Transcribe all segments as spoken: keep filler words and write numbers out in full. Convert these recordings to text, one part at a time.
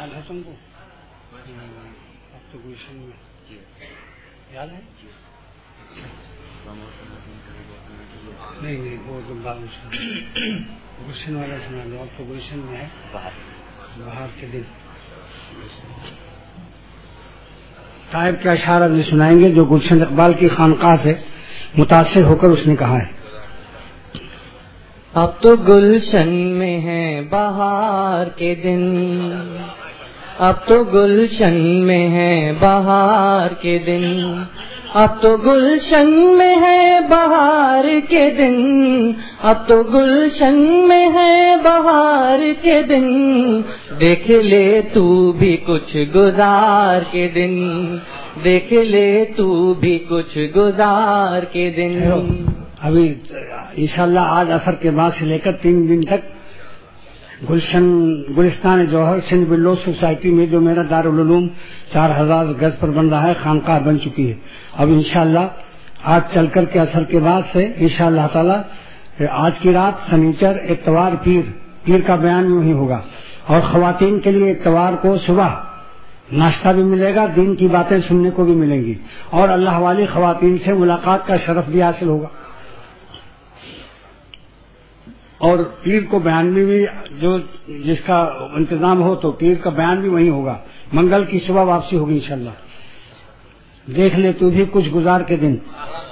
خیال ہے تم کو؟ اب تو گلشن میں یاد ہے؟ نہیں نہیں وہ تو گلشن والا سنا لو. اب تو گلشن میں ہے بہار کے دن. طائب کے اشعار ابھی سنائیں گے جو گلشن اقبال کی خانقاہ سے متاثر ہو کر اس نے کہا ہے. اب تو گلشن میں ہے بہار کے دن، اب تو گلشن میں ہے بہار کے دن، اب تو گلشن میں ہے بہار کے دن، اب تو گلشن میں ہے بہار کے دن، دیکھ لے تو بھی کچھ گزار کے دن، دیکھ لے تو بھی کچھ گزار کے دن. ابھی انشاءاللہ آج عصر کے بعد سے لے کر تین دن تک گلشن گلستان جوہر سندھ بلو سوسائٹی میں جو میرا دارالعلوم چار ہزار گز پر بن رہا ہے خانقاہ بن چکی ہے. اب انشاءاللہ آج چل کر کے عصر کے بعد سے انشاءاللہ تعالی آج کی رات سنیچر اتوار پیر پیر کا بیان یوں ہی ہوگا. اور خواتین کے لیے اتوار کو صبح ناشتہ بھی ملے گا، دین کی باتیں سننے کو بھی ملیں گی، اور اللہ والی خواتین سے ملاقات کا شرف بھی حاصل ہوگا. اور پیر کو بیان بھی, بھی جو جس کا انتظام ہو تو پیر کا بیان بھی وہیں ہوگا. منگل کی صبح واپسی ہوگی انشاءاللہ. دیکھ لے تو بھی کچھ گزار کے دن.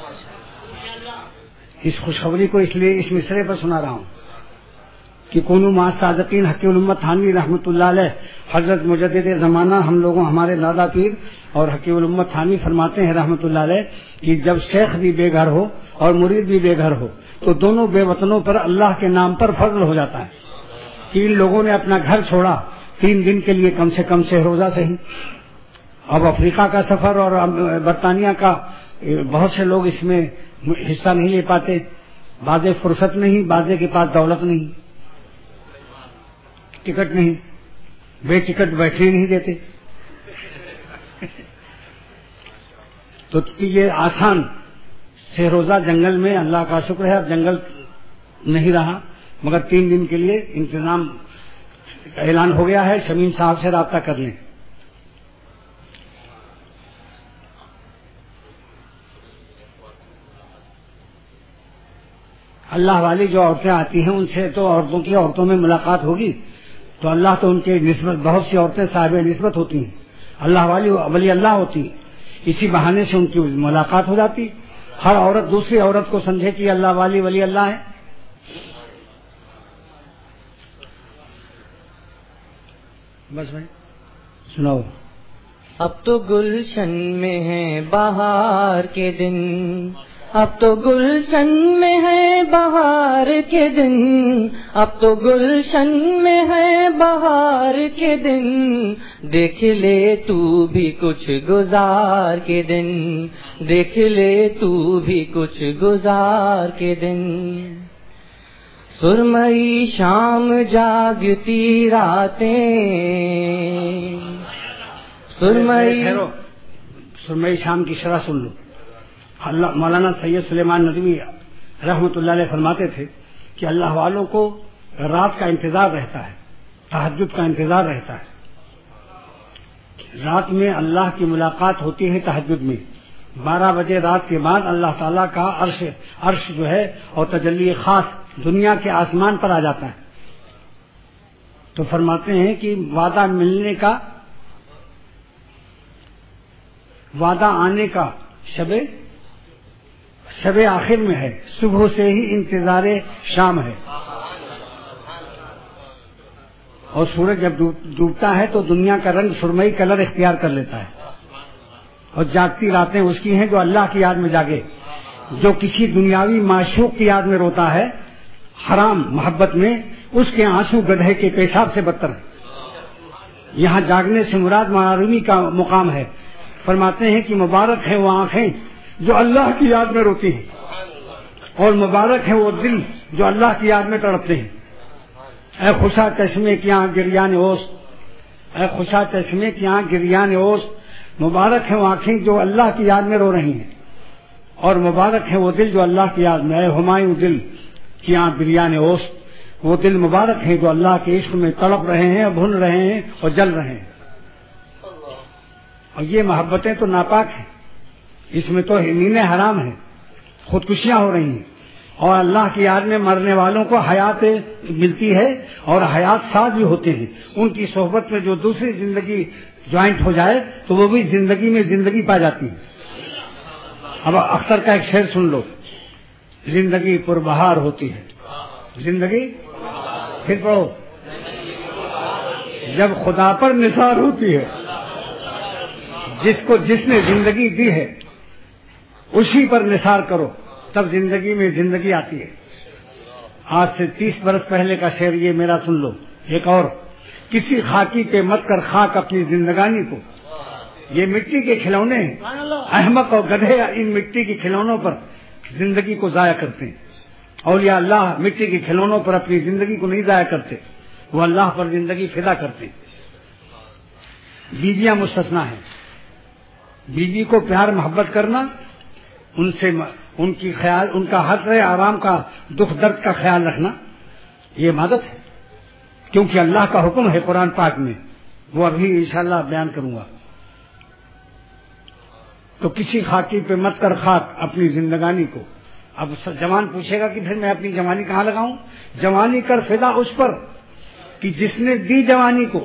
اس خوشخبری کو اس لیے اس مصرے پر سنا رہا ہوں کہ کونو مع صادقین. حکیم الامت تھانوی رحمۃ اللہ علیہ حضرت مجدد زمانہ ہم لوگوں ہمارے دادا پیر اور حکیم الامت تھانوی فرماتے ہیں رحمۃ اللہ علیہ کہ جب شیخ بھی بے گھر ہو اور مرید بھی بے گھر ہو تو دونوں بے وطنوں پر اللہ کے نام پر فضل ہو جاتا ہے. تین لوگوں نے اپنا گھر چھوڑا تین دن کے لیے کم سے کم سے روزہ سے ہی. اب افریقہ کا سفر اور برطانیہ کا بہت سے لوگ اس میں حصہ نہیں لے پاتے. بازے فرصت نہیں، بازے کے پاس دولت نہیں، ٹکٹ نہیں، بے ٹکٹ بیٹھنے نہیں دیتے. تو یہ آسان سے روزہ جنگل میں اللہ کا شکر ہے اب جنگل نہیں رہا، مگر تین دن کے لیے انتظام اعلان ہو گیا ہے. شمیم صاحب سے رابطہ کر لیں. اللہ والی جو عورتیں آتی ہیں ان سے تو عورتوں کی عورتوں میں ملاقات ہوگی تو اللہ تو ان کے نسبت بہت سی عورتیں صاحب نسبت ہوتی ہیں، اللہ والی ولی اللہ ہوتی، اسی بہانے سے ان کی ملاقات ہو جاتی. ہر عورت دوسری عورت کو سمجھے کہ اللہ والی ولی اللہ ہے. بس بھائی سناؤ. اب تو گلشن میں ہے بہار کے دن، اب تو گلشن میں ہے بہار کے دن، اب تو گلشن میں ہے بہار کے دن، دیکھ لے تو بھی کچھ گزار کے دن، دیکھ لے تو بھی کچھ گزار کے دن. سرمئی شام جاگتی راتیں، سرمئی سرمئی شام کی شرح سن لو. اللہ مولانا سید سلیمان ندوی رحمۃ اللہ علیہ فرماتے تھے کہ اللہ والوں کو رات کا انتظار رہتا ہے، تہجد کا انتظار رہتا ہے. رات میں اللہ کی ملاقات ہوتی ہے تہجد میں. بارہ بجے رات کے بعد اللہ تعالیٰ کا عرش عرش جو ہے اور تجلی خاص دنیا کے آسمان پر آ جاتا ہے. تو فرماتے ہیں کہ وعدہ ملنے کا، وعدہ آنے کا شب شب آخر میں ہے، صبح سے ہی انتظار شام ہے. اور سورج جب ڈوبتا ہے تو دنیا کا رنگ سرمئی کلر اختیار کر لیتا ہے. اور جاگتی راتیں اس کی ہیں جو اللہ کی یاد میں جاگے. جو کسی دنیاوی معشوق کی یاد میں روتا ہے حرام محبت میں، اس کے آنسو گدھے کے پیشاب سے بدتر ہے. یہاں جاگنے سے مراد معرومی کا مقام ہے. فرماتے ہیں کہ مبارک ہے وہ آنکھیں جو اللہ کی یاد میں روتی ہیں، اور مبارک ہے وہ دل جو اللہ کی یاد میں تڑپتے ہیں. اے خوشا چشمے کی آنکھ گریان اوس، اے خوشا چشمے کی آنکھ گریان اوس، مبارک ہے وہ آنکھیں جو اللہ کی یاد میں رو رہی ہیں، اور مبارک ہے وہ دل جو اللہ کی یاد میں. اے ہمایوں دل کی آنکھ گریان اوس، وہ دل مبارک ہیں جو اللہ کے عشق میں تڑپ رہے ہیں، بھن رہے ہیں اور جل رہے ہیں. اور یہ محبتیں تو ناپاک ہیں، اس میں تو نیندیں حرام ہیں، خودکشیاں ہو رہی ہیں. اور اللہ کی یاد میں مرنے والوں کو حیات ملتی ہے اور حیات ساز بھی ہوتے ہیں. ان کی صحبت میں جو دوسری زندگی جوائنٹ ہو جائے تو وہ بھی زندگی میں زندگی پا جاتی ہے. اب اختر کا ایک شعر سن لو، زندگی پربہار ہوتی ہے، زندگی پھر پڑھو، جب خدا پر نثار ہوتی ہے. جس کو جس نے زندگی دی ہے اسی پر نثار کرو، تب زندگی میں زندگی آتی ہے. آج سے تیس برس پہلے کا شعر یہ میرا سن لو. ایک اور، کسی خاکی پہ مت کر خاک اپنی زندگانی کو. یہ مٹی کے کھلونے ہیں، احمق اور گدھے ان مٹی کے کھلونوں پر زندگی کو ضائع کرتے ہیں. اولیاء اللہ مٹی کے کھلونوں پر اپنی زندگی کو نہیں ضائع کرتے، وہ اللہ پر زندگی فدا کرتے ہیں. بیویاں مستثنا ہیں. بیوی کو پیار محبت کرنا، ان سے ان کی خیال ان کا حق ہے، آرام کا دکھ درد کا خیال رکھنا، یہ عبادت ہے. کیونکہ اللہ کا حکم ہے قرآن پاک میں، وہ ابھی انشاءاللہ بیان کروں گا. تو کسی خاکی پہ مت کر خاک اپنی زندگانی کو. اب جوان پوچھے گا کہ پھر میں اپنی جوانی کہاں لگاؤں؟ جوانی کر فدا اس پر کہ جس نے دی جوانی کو.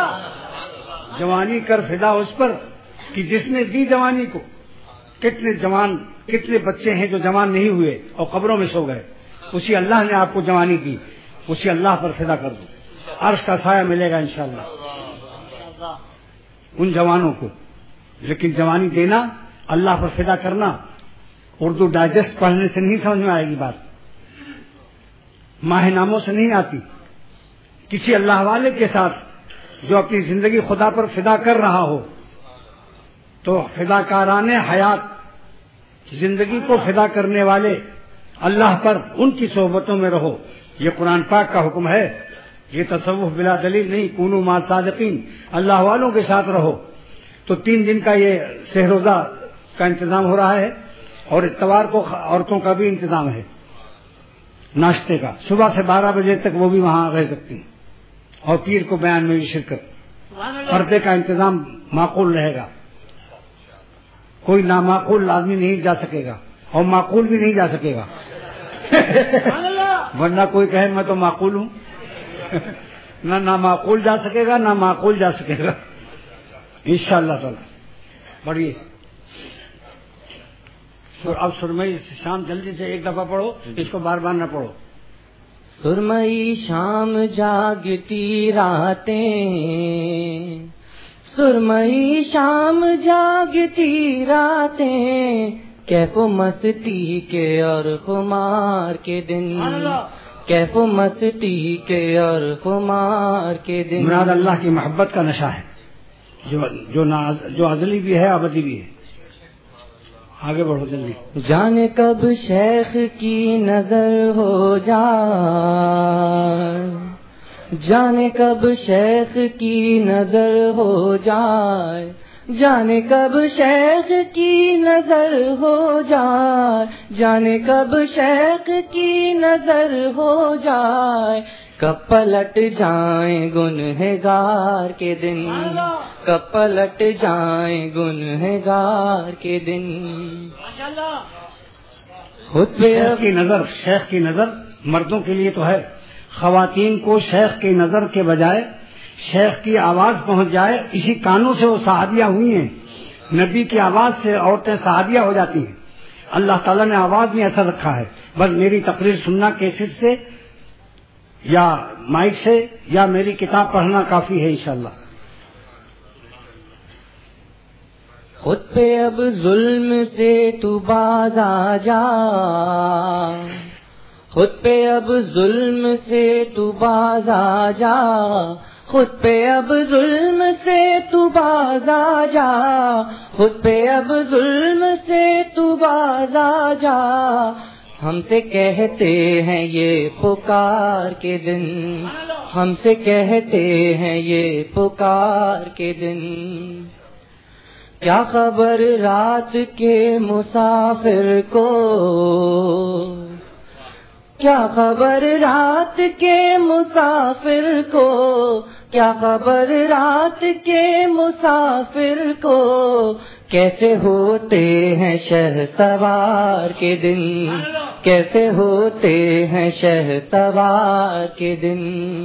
جوانی کر فدا اس پر کہ جس نے دی جوانی کو. کتنے جوان کتنے بچے ہیں جو جوان نہیں ہوئے اور قبروں میں سو گئے. اسی اللہ نے آپ کو جوانی دی، اسی اللہ پر فدا کر دو، عرش کا سایہ ملے گا انشاءاللہ ان جوانوں کو. لیکن جوانی دینا، اللہ پر فدا کرنا، اردو ڈائجسٹ پڑھنے سے نہیں سمجھ میں آئے گی بات، ماہ ناموں سے نہیں آتی. کسی اللہ والے کے ساتھ جو اپنی زندگی خدا پر فدا کر رہا ہو تو فدا کاران حیات، زندگی کو فدا کرنے والے اللہ پر، ان کی صحبتوں میں رہو. یہ قرآن پاک کا حکم ہے، یہ تصوف بلا دلیل نہیں. کونوا مع صادقین، اللہ والوں کے ساتھ رہو. تو تین دن کا یہ سہروزہ کا انتظام ہو رہا ہے اور اتوار کو عورتوں کا بھی انتظام ہے ناشتے کا. صبح سے بارہ بجے تک وہ بھی وہاں رہ سکتی ہیں، اور پیر کو بیان میں بھی شرکت. پردے کا انتظام معقول رہے گا، کوئی نامعقول آدمی نہیں جا سکے گا اور معقول بھی نہیں جا سکے گا. ورنہ کوئی کہے میں تو معقول ہوں، نہ نامعقول جا سکے گا نہ معقول جا سکے گا انشاءاللہ تعالی. پڑھیے اب سرمئی شام جلدی سے ایک دفعہ پڑھو، اس کو بار بار نہ پڑھو. سرمئی شام جاگتی راتیں، سرمئی شام جاگتی راتیں، کیف و مستی کے اور خمار کے دن، کیف و مستی کے اور خمار کے دن. مراد اللہ کی محبت کا نشہ ہے جو جو جو ازلی بھی ہے ابدی بھی ہے. آگے بڑھو جلدی. جانے کب شیخ کی نظر ہو جائے، جانے کب شیخ کی نظر ہو جائے، جانے کب شیخ کی نظر ہو جائے، جانے کب شیخ کی نظر ہو جائے، کب پلٹ جائیں گنہگار کے دن، کب پلٹ جائیں گنہگار کے دن. خود پہ شیخ کی نظر، شیخ کی نظر مردوں کے لیے تو ہے، خواتین کو شیخ کی نظر کے بجائے شیخ کی آواز پہنچ جائے. اسی کانوں سے وہ صحابیہ ہوئی ہیں، نبی کی آواز سے عورتیں صحابیہ ہو جاتی ہیں. اللہ تعالیٰ نے آواز میں اثر رکھا ہے. بس میری تقریر سننا کیسٹ سے یا مائک سے یا میری کتاب پڑھنا کافی ہے انشاءاللہ. خود پہ اب ظلم سے تو باز آ جا، خود پہ اب ظلم سے تو باز آ جا، خود پہ اب ظلم سے تو باز آ جا، خود پہ اب ظلم سے تو باز آ جا. ہم سے کہتے ہیں یہ پکار کے دن، ہم سے کہتے ہیں یہ پکار کے دن. کیا خبر رات کے مسافر کو، کیا خبر رات کے مسافر کو، کیا خبر رات کے مسافر کو، کیسے ہوتے ہیں شہ سوار کے دن، کیسے ہوتے ہیں شہ سوار کے دن۔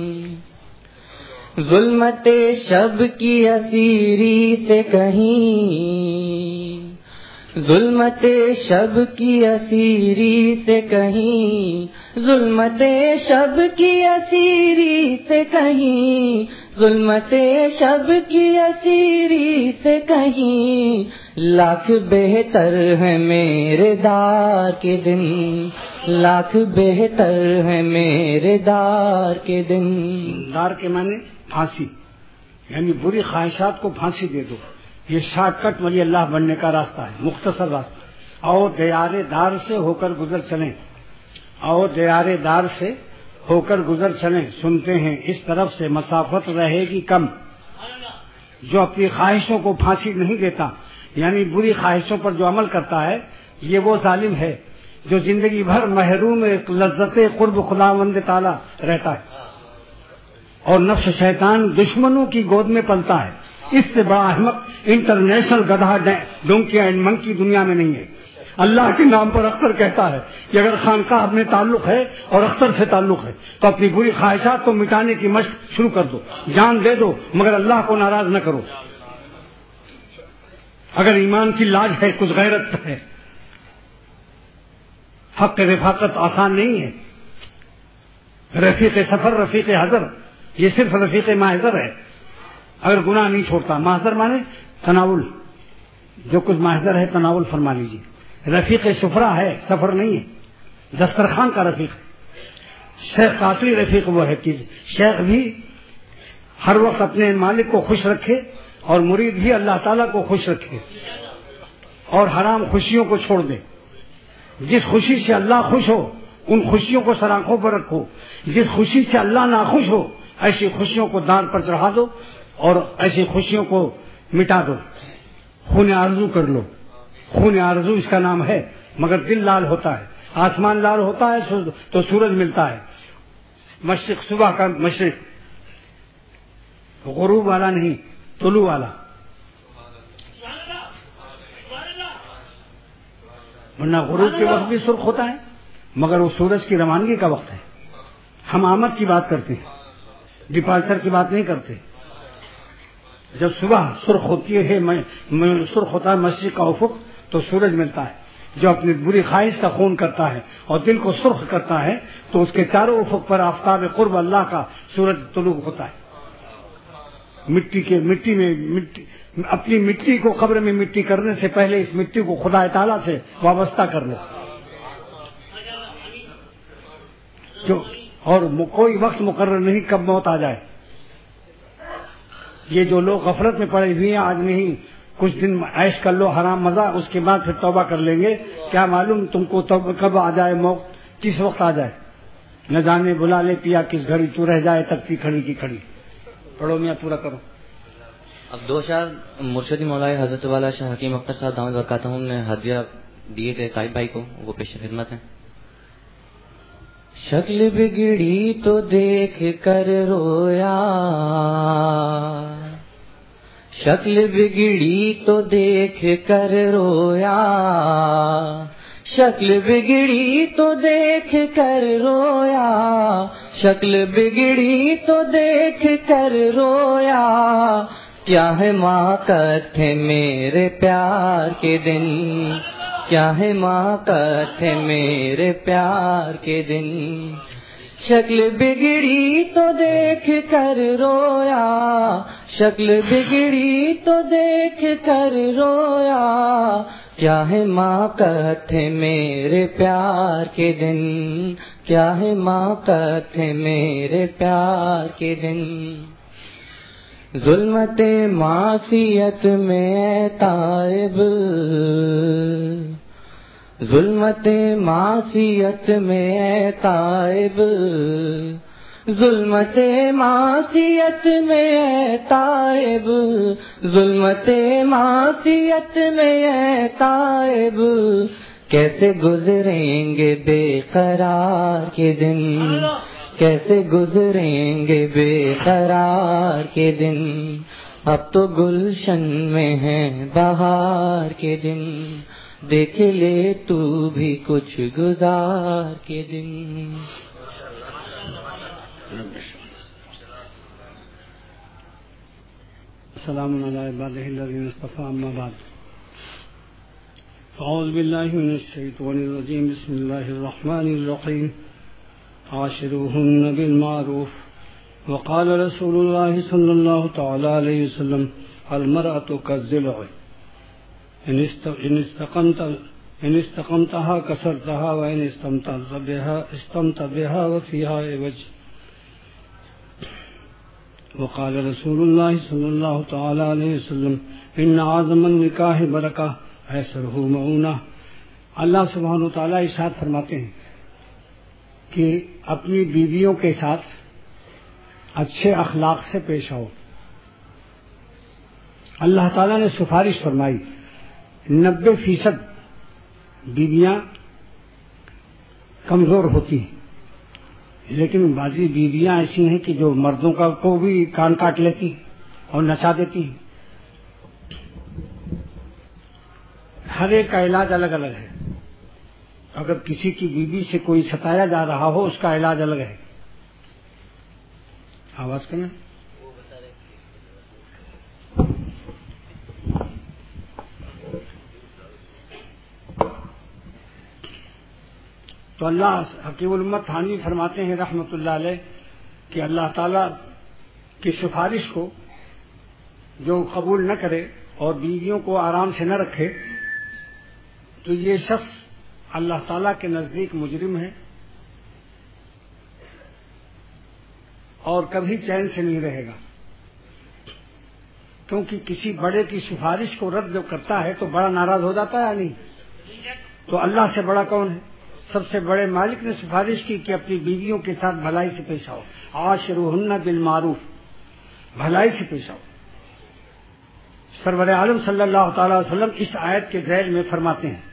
ظلمت شب کی اسیری سے کہیں، ظلمت شب کی اسیری سے کہیں، ظلمت شب کی اسیری سے کہیں، ظلمت شب کی اسیری سے کہیں، لاکھ بہتر ہے میرے دار کے دن، لاکھ بہتر ہے میرے دار کے دن۔ دار کے معنی پھانسی، یعنی بری خواہشات کو پھانسی دے دو۔ یہ شارٹ کٹ ولی اللہ بننے کا راستہ ہے، مختصر راستہ۔ اور دیارے دار سے ہو کر گزر چلیں، اور دیارے دار سے ہو کر گزر چلیں، سنتے ہیں اس طرف سے مسافت رہے گی کم۔ جو اپنی خواہشوں کو پھانسی نہیں دیتا، یعنی بری خواہشوں پر جو عمل کرتا ہے، یہ وہ ظالم ہے جو زندگی بھر محروم لذت قرب خداوند تعالی رہتا ہے، اور نفس شیطان دشمنوں کی گود میں پلتا ہے۔ اس سے بڑا احمق انٹرنیشنل گدھا ڈونکی اینڈ منکی دنیا میں نہیں ہے۔ اللہ کے نام پر اختر کہتا ہے کہ اگر خانقاہ میں تعلق ہے اور اختر سے تعلق ہے تو اپنی بری خواہشات کو مٹانے کی مشق شروع کر دو، جان دے دو، مگر اللہ کو ناراض نہ کرو۔ اگر ایمان کی لاج ہے، کچھ غیرت ہے، حق رفاقت آسان نہیں ہے۔ رفیق سفر، رفیق حضر، یہ صرف رفیق محضر ہے اگر گناہ نہیں چھوڑتا۔ محضر مانے تناول، جو کچھ محضر ہے تناول فرما لیجیے۔ رفیق سفرا ہے، سفر نہیں ہے، دسترخوان کا رفیق۔ شیخ کا اصلی رفیق وہ ہے کہ شیخ بھی ہر وقت اپنے مالک کو خوش رکھے اور مرید بھی اللہ تعالیٰ کو خوش رکھے اور حرام خوشیوں کو چھوڑ دے۔ جس خوشی سے اللہ خوش ہو ان خوشیوں کو سر آنکھوں پر رکھو، جس خوشی سے اللہ ناخوش ہو ایسی خوشیوں کو دار پر چڑھا دو اور ایسی خوشیوں کو مٹا دو۔ خون آرزو کر لو، خون آرزو اس کا نام ہے، مگر دل لال ہوتا ہے، آسمان لال ہوتا ہے تو سورج ملتا ہے۔ مشرق صبح کا مشرق، غروب والا نہیں، طلوع والا، ورنہ غروب کے وقت بھی سرخ ہوتا ہے مگر وہ سورج کی روانگی کا وقت ہے۔ ہم آمد کی بات کرتے ہیں، ڈپارچر کی بات نہیں کرتے۔ جب صبح سرخ ہوتی ہے، سرخ ہوتا ہے مشرق کا افق تو سورج ملتا ہے۔ جو اپنی بری خواہش کا خون کرتا ہے اور دل کو سرخ کرتا ہے تو اس کے چاروں افق پر آفتاب قرب اللہ کا سورج طلوع ہوتا ہے۔ مٹی کے مٹی میں مٹی اپنی مٹی کو قبر میں مٹی کرنے سے پہلے اس مٹی کو خدا تعالیٰ سے وابستہ کر لو۔ جو اور کوئی وقت مقرر نہیں کب موت آ جائے۔ یہ جو لوگ غفلت میں پڑے ہوئے ہیں، آج نہیں کچھ دن عیش کر لو حرام مزہ، اس کے بعد پھر توبہ کر لیں گے۔ کیا معلوم تم کو کب آ جائے موت، کس وقت آ جائے، نہ جانے بلا لے پیا کس گھڑی، تو رہ جائے تکتی کھڑی کی کھڑی۔ پڑھو میاں پورا کرو۔ اب دو اشعار مرشدی مولانا حضرت والا شاہ حکیم اختر صاحب دامت برکاتہم نے ہدیہ دیے تھے طائب بھائی کو، وہ پیش خدمت ہیں۔ شکل بگڑی تو دیکھ کر رویا، شکل بگڑی تو دیکھ کر رویا، شکل بگڑی تو دیکھ کر رویا، شکل بگڑی تو دیکھ کر رویا، کیا ہے ماں کتھے میرے پیار کے دن، کیا ہے ماں کتھے میرے پیار کے دن، شکل بگڑی تو دیکھ کر رویا، شکل بگڑی تو دیکھ کر رویا، کیا ہے ماں کتھے میرے پیار کے دن، کیا ہے ماں کتھے میرے پیار کے دن، ظلمت معصیت میں تائب، ظلمت معصیت میں تائب، ظلمت معصیت میں تائب، ظلمت معصیت میں تائب، کیسے گزریں گے بے قرار کے دن، کیسے گزریں گے بے قرار کے دن، اب تو گلشن میں ہیں بہار کے دن، دیکھ لے تو بھی کچھ گزار کے دن۔ السلام علی عبادہ الذین اصطفیٰ، اما بعد، اعوذ باللہ من الشیطان الرجیم، بسم اللہ الرحمن الرحیم، عاشروہن بالمعروف، وقال رسول اللہ صلی اللہ تعالی علیہ وسلم المرأة كالضلع ان استقمت ان استقمتها كسرتها وان استمتعت بها استمتعت بها وفيها عوج، وقال رسول اللہ صلی اللہ تعالی علیہ وسلم ان اعظم النکاح برکہ ایسرہ معونہ۔ اللہ سبحانہ وتعالیٰ ارشاد فرماتے ہیں کہ اپنی بیویوں کے ساتھ اچھے اخلاق سے پیش آؤ۔ اللہ تعالیٰ نے سفارش فرمائی، نبے فیصد بیویاں کمزور ہوتی ہیں، لیکن بعضی بیویاں ایسی ہیں کہ جو مردوں کا کو بھی کان کاٹ لیتی اور نچا دیتی ہیں۔ ہر ایک کا علاج الگ الگ ہے۔ اگر کسی کی بیوی سے کوئی ستایا جا رہا ہو، اس کا علاج الگ ہے۔ آواز کرنا۔ تو اللہ حکیم الامت تھانوی فرماتے ہیں رحمۃ اللہ علیہ کہ اللہ تعالیٰ کی سفارش کو جو قبول نہ کرے اور بیویوں کو آرام سے نہ رکھے تو یہ شخص اللہ تعالیٰ کے نزدیک مجرم ہے اور کبھی چین سے نہیں رہے گا، کیونکہ کسی بڑے کی سفارش کو رد جو کرتا ہے تو بڑا ناراض ہو جاتا ہے یا نہیں؟ تو اللہ سے بڑا کون ہے؟ سب سے بڑے مالک نے سفارش کی کہ اپنی بیویوں کے ساتھ بھلائی سے پیش آؤ، عاشروہن بالمعروف، بھلائی سے پیش آؤ۔ سرور عالم صلی اللہ تعالی وسلم اس آیت کے ذیل میں فرماتے ہیں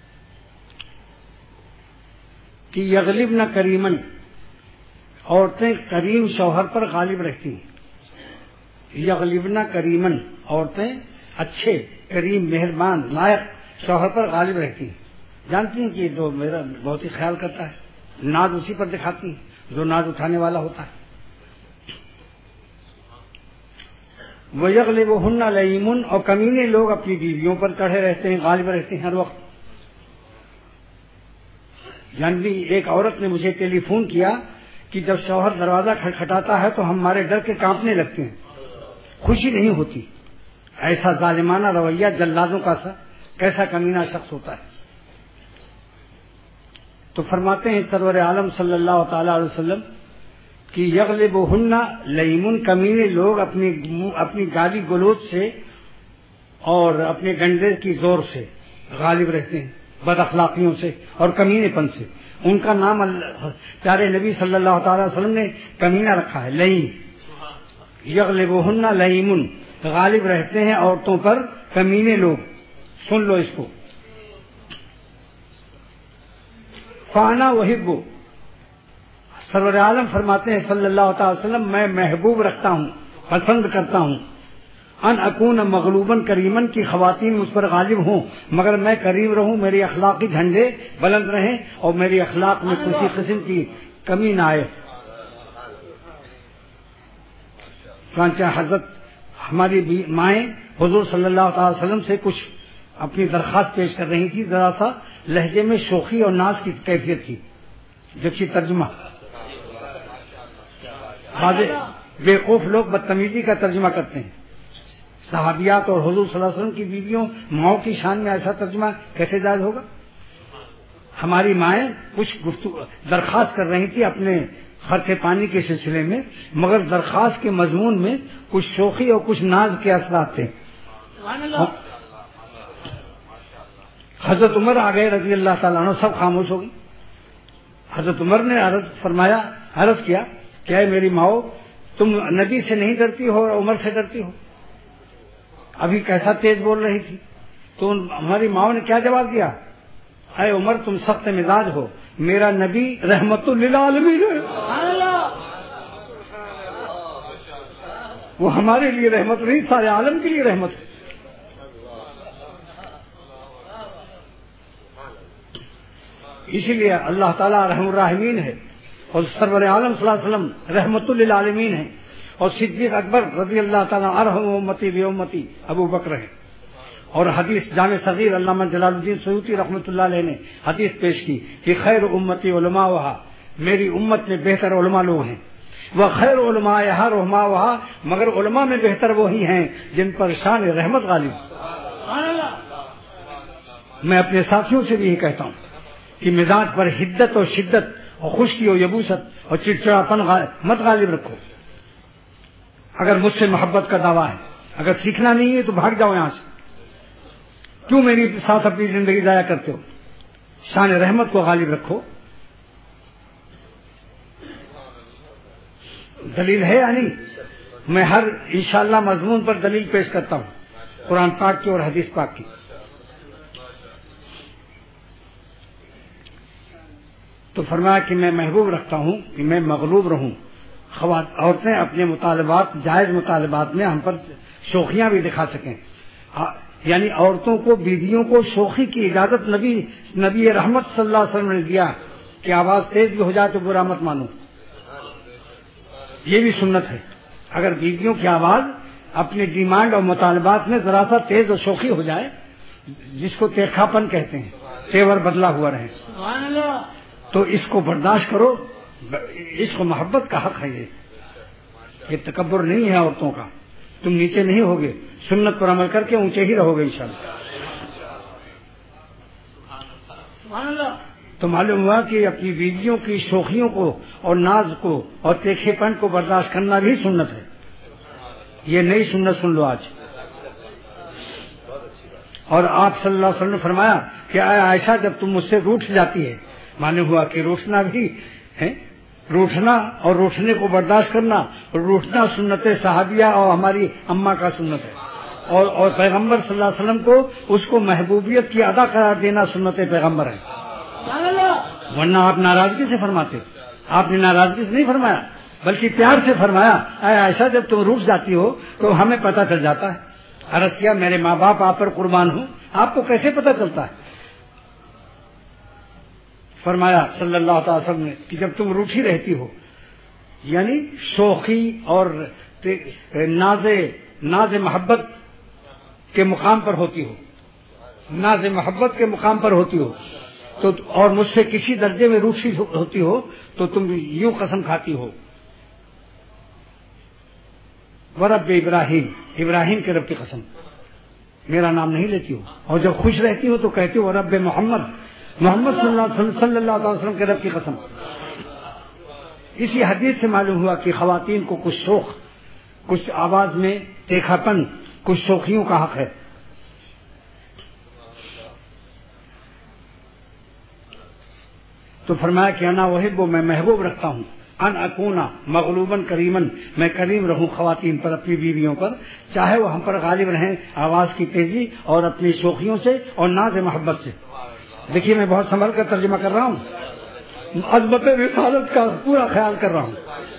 کہ یغلبن کریمن، عورتیں کریم شوہر پر غالب رہتی ہیں۔ یغلبن کریمن، عورتیں اچھے کریم مہربان لائق شوہر پر غالب رہتی ہیں۔ جانتی ہیں کہ جو میرا بہت ہی خیال کرتا ہے، ناز اسی پر دکھاتی ہے جو ناز اٹھانے والا ہوتا ہے۔ وَيَغْلِبُهُنَّ لَئِيمٌ، اور کمینے لوگ اپنی بیویوں پر چڑھے رہتے ہیں، غالب رہتے ہیں ہر وقت۔ یعنی ایک عورت نے مجھے ٹیلی فون کیا کہ جب شوہر دروازہ کھٹکھٹاتا ہے تو ہم ہمارے ڈر کے کانپنے لگتے ہیں، خوشی نہیں ہوتی۔ ایسا ظالمانہ رویہ جلادوں کا سا کیسا کمینہ شخص ہوتا ہے۔ تو فرماتے ہیں سرور عالم صلی اللہ تعالی علیہ وسلم کہ یغلبہن لئیم، کمینے لوگ اپنی اپنی گالی گلوچ سے اور اپنے گنڈے کی زور سے غالب رہتے ہیں، بد اخلاقیوں سے اور کمینے پن سے۔ ان کا نام پیارے نبی صلی اللہ تعالی وسلم نے کمینہ رکھا ہے، لئیم۔ یغلبہن لئیم، غالب رہتے ہیں عورتوں پر کمینے لوگ۔ سن لو اس کو۔ فانا وحبو، سرور عالم فرماتے ہیں صلی اللہ تعالی وسلم میں محبوب رکھتا ہوں، پسند کرتا ہوں، ان اکون مغلوباً کریمن کی خواتین مجھ پر غالب ہوں مگر میں کریم رہوں، میری اخلاقی جھنڈے بلند رہیں اور میری اخلاق میں کسی قسم کی کمی نہ آئے۔ چنانچہ حضرت ہماری مائیں حضور صلی اللہ تعالی وسلم سے کچھ اپنی درخواست پیش کر رہی تھی، ذرا سا لہجے میں شوخی اور ناز کی کیفیت تھی۔ دیکھیے ترجمہ، بیوقوف لوگ بدتمیزی کا ترجمہ کرتے ہیں۔ صحابیات اور حضور صلی اللہ علیہ وسلم کی بیویوں ماؤں کی شان میں ایسا ترجمہ کیسے جائز ہوگا؟ ہماری مائیں کچھ گفتگو درخواست کر رہی تھی اپنے خرچ پانی کے سلسلے میں، مگر درخواست کے مضمون میں کچھ شوخی اور کچھ ناز کے اثرات تھے۔ حضرت عمر آ گئے رضی اللہ تعالیٰ عنہ، سب خاموش ہو گئی۔ حضرت عمر نے عرض فرمایا، عرض کیا کہ اے میری ماؤ، تم نبی سے نہیں ڈرتی ہو اور عمر سے ڈرتی ہو؟ ابھی کیسا تیز بول رہی تھی۔ تو ہماری ماؤں نے کیا جواب دیا؟ اے عمر تم سخت مزاج ہو، میرا نبی رحمت للعالمین ہے، وہ ہمارے لیے رحمت نہیں، سارے عالم کے لیے رحمت ہے۔ اسی لیے اللہ تعالیٰ رحم الراحمین ہے، اور سرور عالم صلی اللہ علیہ وسلم رحمت للعالمین ہے، اور صدیق اکبر رضی اللہ تعالیٰ ارحم امتی بی امتی ابو بکر ہے۔ اور حدیث جامع صغیر علامہ جلال الدین سیوطی رحمۃ اللہ علیہ نے حدیث پیش کی کہ خیر امتی علماء، میری امت میں بہتر علماء لوگ ہیں، وہ خیر علماء رحماء، مگر علماء میں بہتر وہی ہیں جن پر شان رحمت غالب۔ میں اپنے ساتھیوں سے بھی یہی کہتا ہوں کہ مزاج پر حدت اور شدت اور خشکی اور یبوست اور چڑچڑاپن مت غالب رکھو۔ اگر مجھ سے محبت کا دعویٰ ہے، اگر سیکھنا نہیں ہے تو بھاگ جاؤ یہاں سے، کیوں میری ساتھ اپنی زندگی ضائع کرتے ہو؟ شان رحمت کو غالب رکھو۔ دلیل ہے یا نہیں؟ میں ہر انشاءاللہ مضمون پر دلیل پیش کرتا ہوں، قرآن پاک کی اور حدیث پاک کی۔ تو فرمایا کہ میں محبوب رکھتا ہوں کہ میں مغلوب رہوں۔ عورتیں اپنے مطالبات، جائز مطالبات میں ہم پر شوخیاں بھی دکھا سکیں، یعنی عورتوں کو، بیویوں کو شوخی کی اجازت نبی نبی رحمت صلی اللہ علیہ وسلم نے دیا کہ آواز تیز بھی ہو جائے تو برا مت مانو، یہ بھی سنت ہے۔ اگر بیویوں کی آواز اپنی ڈیمانڈ اور مطالبات میں ذرا سا تیز اور شوخی ہو جائے، جس کو تیکھاپن کہتے ہیں، تیور بدلا ہوا رہے، تو اس کو برداشت کرو۔ اس کو محبت کا حق ہے، یہ یہ تکبر نہیں ہے عورتوں کا۔ تم نیچے نہیں ہوگے، سنت پر عمل کر کے اونچے ہی رہو گے انشاءاللہ۔ تو معلوم ہوا کہ اپنی بیویوں کی شوخیوں کو اور ناز کو اور تیکھے پن کو برداشت کرنا بھی سنت ہے۔ یہ نئی سنت سن لو آج۔ اور آپ صلی اللہ علیہ وسلم نے فرمایا کہ اے عائشہ جب تم مجھ سے روٹھ جاتی ہے، معلوم ہوا کہ روٹھنا بھی ہے، روٹھنا اور روٹھنے کو برداشت کرنا، روٹھنا سنت صحابیہ اور ہماری اماں کا سنت ہے، اور اور پیغمبر صلی اللہ علیہ وسلم کو اس کو محبوبیت کی ادا قرار دینا سنت پیغمبر ہے، ورنہ آپ ناراضگی سے فرماتے۔ آپ نے ناراضگی سے نہیں فرمایا بلکہ پیار سے فرمایا، اے عائشہ جب تم روٹھ جاتی ہو تو ہمیں پتہ چل جاتا ہے۔ عرض کیا میرے ماں باپ آپ پر قربان ہوں، آپ کو کیسے پتہ چلتا ہے؟ فرمایا صلی اللہ تعالی وسلم نے کہ جب تم روٹھی رہتی ہو، یعنی شوخی اور ناز ناز محبت کے مقام پر ہوتی ہو، ناز محبت کے مقام پر ہوتی ہو تو اور مجھ سے کسی درجے میں روٹھی ہوتی ہو تو تم یوں قسم کھاتی ہو، ورب ابراہیم، ابراہیم کے رب کی قسم، میرا نام نہیں لیتی ہو، اور جب خوش رہتی ہو تو کہتی ہو رب محمد، محمد صلی اللہ علیہ وسلم صلی اللہ علیہ وسلم کے رب کی قسم۔ اسی حدیث سے معلوم ہوا کہ خواتین کو کچھ شوق، کچھ آواز میں تیکھا پن، کچھ شوخیوں کا حق ہے۔ تو فرمایا کہ انا وحب، میں محبوب رکھتا ہوں، ان اکونا مغلوباً کریمن، میں کریم رہوں خواتین پر، اپنی بیویوں پر، چاہے وہ ہم پر غالب رہیں آواز کی تیزی اور اپنی شوخیوں سے اور ناز محبت سے۔ دیکھیے میں بہت سنبھل کر ترجمہ کر رہا ہوں، عظمت رسالت کا پورا خیال کر رہا ہوں۔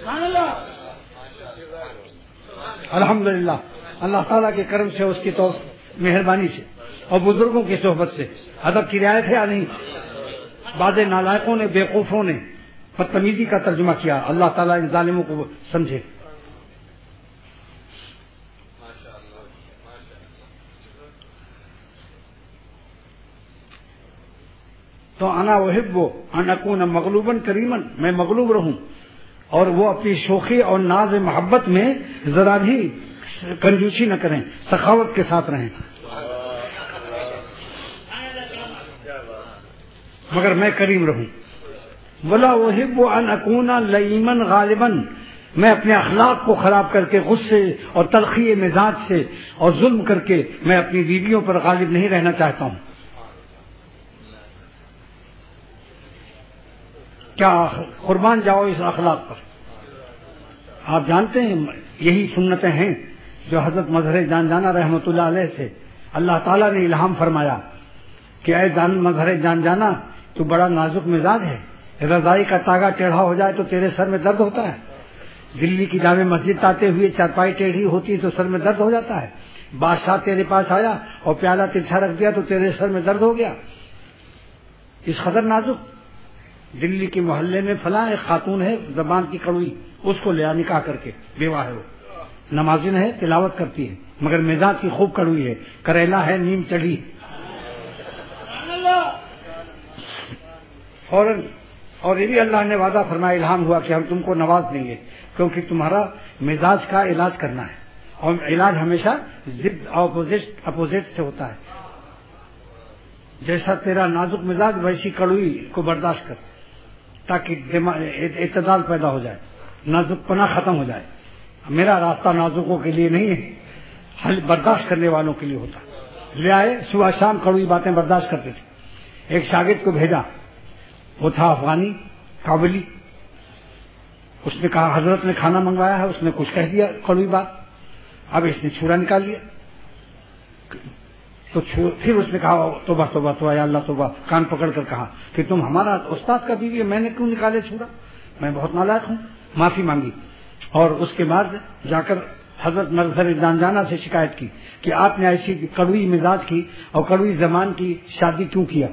الحمدللہ اللہ تعالیٰ کے کرم سے، اس کی مہربانی سے اور بزرگوں کی صحبت سے ادب کی رعایت ہے یا نہیں؟ بعض نالائقوں نے، بیوقوفوں نے بدتمیزی کا ترجمہ کیا، اللہ تعالیٰ ان ظالموں کو سمجھے۔ تو انا وحب ان اکون مغلوباً کریمن، میں مغلوب رہوں، اور وہ اپنی شوخی اور ناز محبت میں ذرا بھی کنجوسی نہ کریں، سخاوت کے ساتھ رہیں، مگر میں کریم رہوں۔ ولا وحب ان اکون لیمن غالباً، میں اپنے اخلاق کو خراب کر کے، غصے اور تلخی مزاج سے اور ظلم کر کے میں اپنی بیویوں پر غالب نہیں رہنا چاہتا ہوں۔ کیا قربان جاؤ اس اخلاق پر۔ آپ جانتے ہیں یہی سنتیں ہیں جو حضرت مظہر جان جانا رحمۃ اللہ علیہ سے اللہ تعالیٰ نے الہام فرمایا کہ اے جان مظہر جان جانا تو بڑا نازک مزاج ہے، رضائی کا تاگا ٹیڑھا ہو جائے تو تیرے سر میں درد ہوتا ہے، دلی کی جامع مسجد آتے ہوئے چارپائی ٹیڑھی ہوتی تو سر میں درد ہو جاتا ہے، بادشاہ تیرے پاس آیا اور پیالہ ترچھا رکھ دیا تو تیرے سر میں درد ہو گیا، اس قدر نازک۔ دلی کے محلے میں فلاں ایک خاتون ہے زبان کی کڑوئی، اس کو لیا نکاح کر کے، بیوہ ہے، وہ نمازن ہے، تلاوت کرتی ہے، مگر مزاج کی خوب کڑوئی ہے، کریلا ہے، نیم چڑھی، فوراً۔ اور یہ بھی اللہ نے وعدہ فرمایا، الہام ہوا کہ ہم تم کو نواز دیں گے، کیونکہ تمہارا مزاج کا علاج کرنا ہے، اور علاج ہمیشہ ضد اپوزٹ اپوزٹ سے ہوتا ہے۔ جیسا تیرا نازک مزاج ویسی کڑوئی کو برداشت کر، تاکہ اعتدال پیدا ہو جائے، نازک پنا ختم ہو جائے۔ میرا راستہ نازکوں کے لیے نہیں ہے، حل برداشت کرنے والوں کے لیے ہوتا۔ لے آئے، صبح شام کڑوئی باتیں برداشت کرتے تھے۔ ایک شاگرد کو بھیجا، وہ تھا افغانی کابلی، اس نے کہا حضرت نے کھانا منگوایا ہے، اس نے کچھ کہہ دیا کڑوئی بات، اب اس نے چھرا نکال لیا، تو پھر اس نے کہا توبہ توبہ توبہ یا اللہ توبہ، کان پکڑ کر کہا کہ تم ہمارا استاد کا بیوی ہے، میں نے کیوں نکالے چھرا، میں بہت نالائق ہوں، معافی مانگی، اور اس کے بعد جا کر حضرت مظہر جان جانا سے شکایت کی کہ آپ نے ایسی کڑوئی مزاج کی اور کڑوئی زبان کی شادی کیوں کیا۔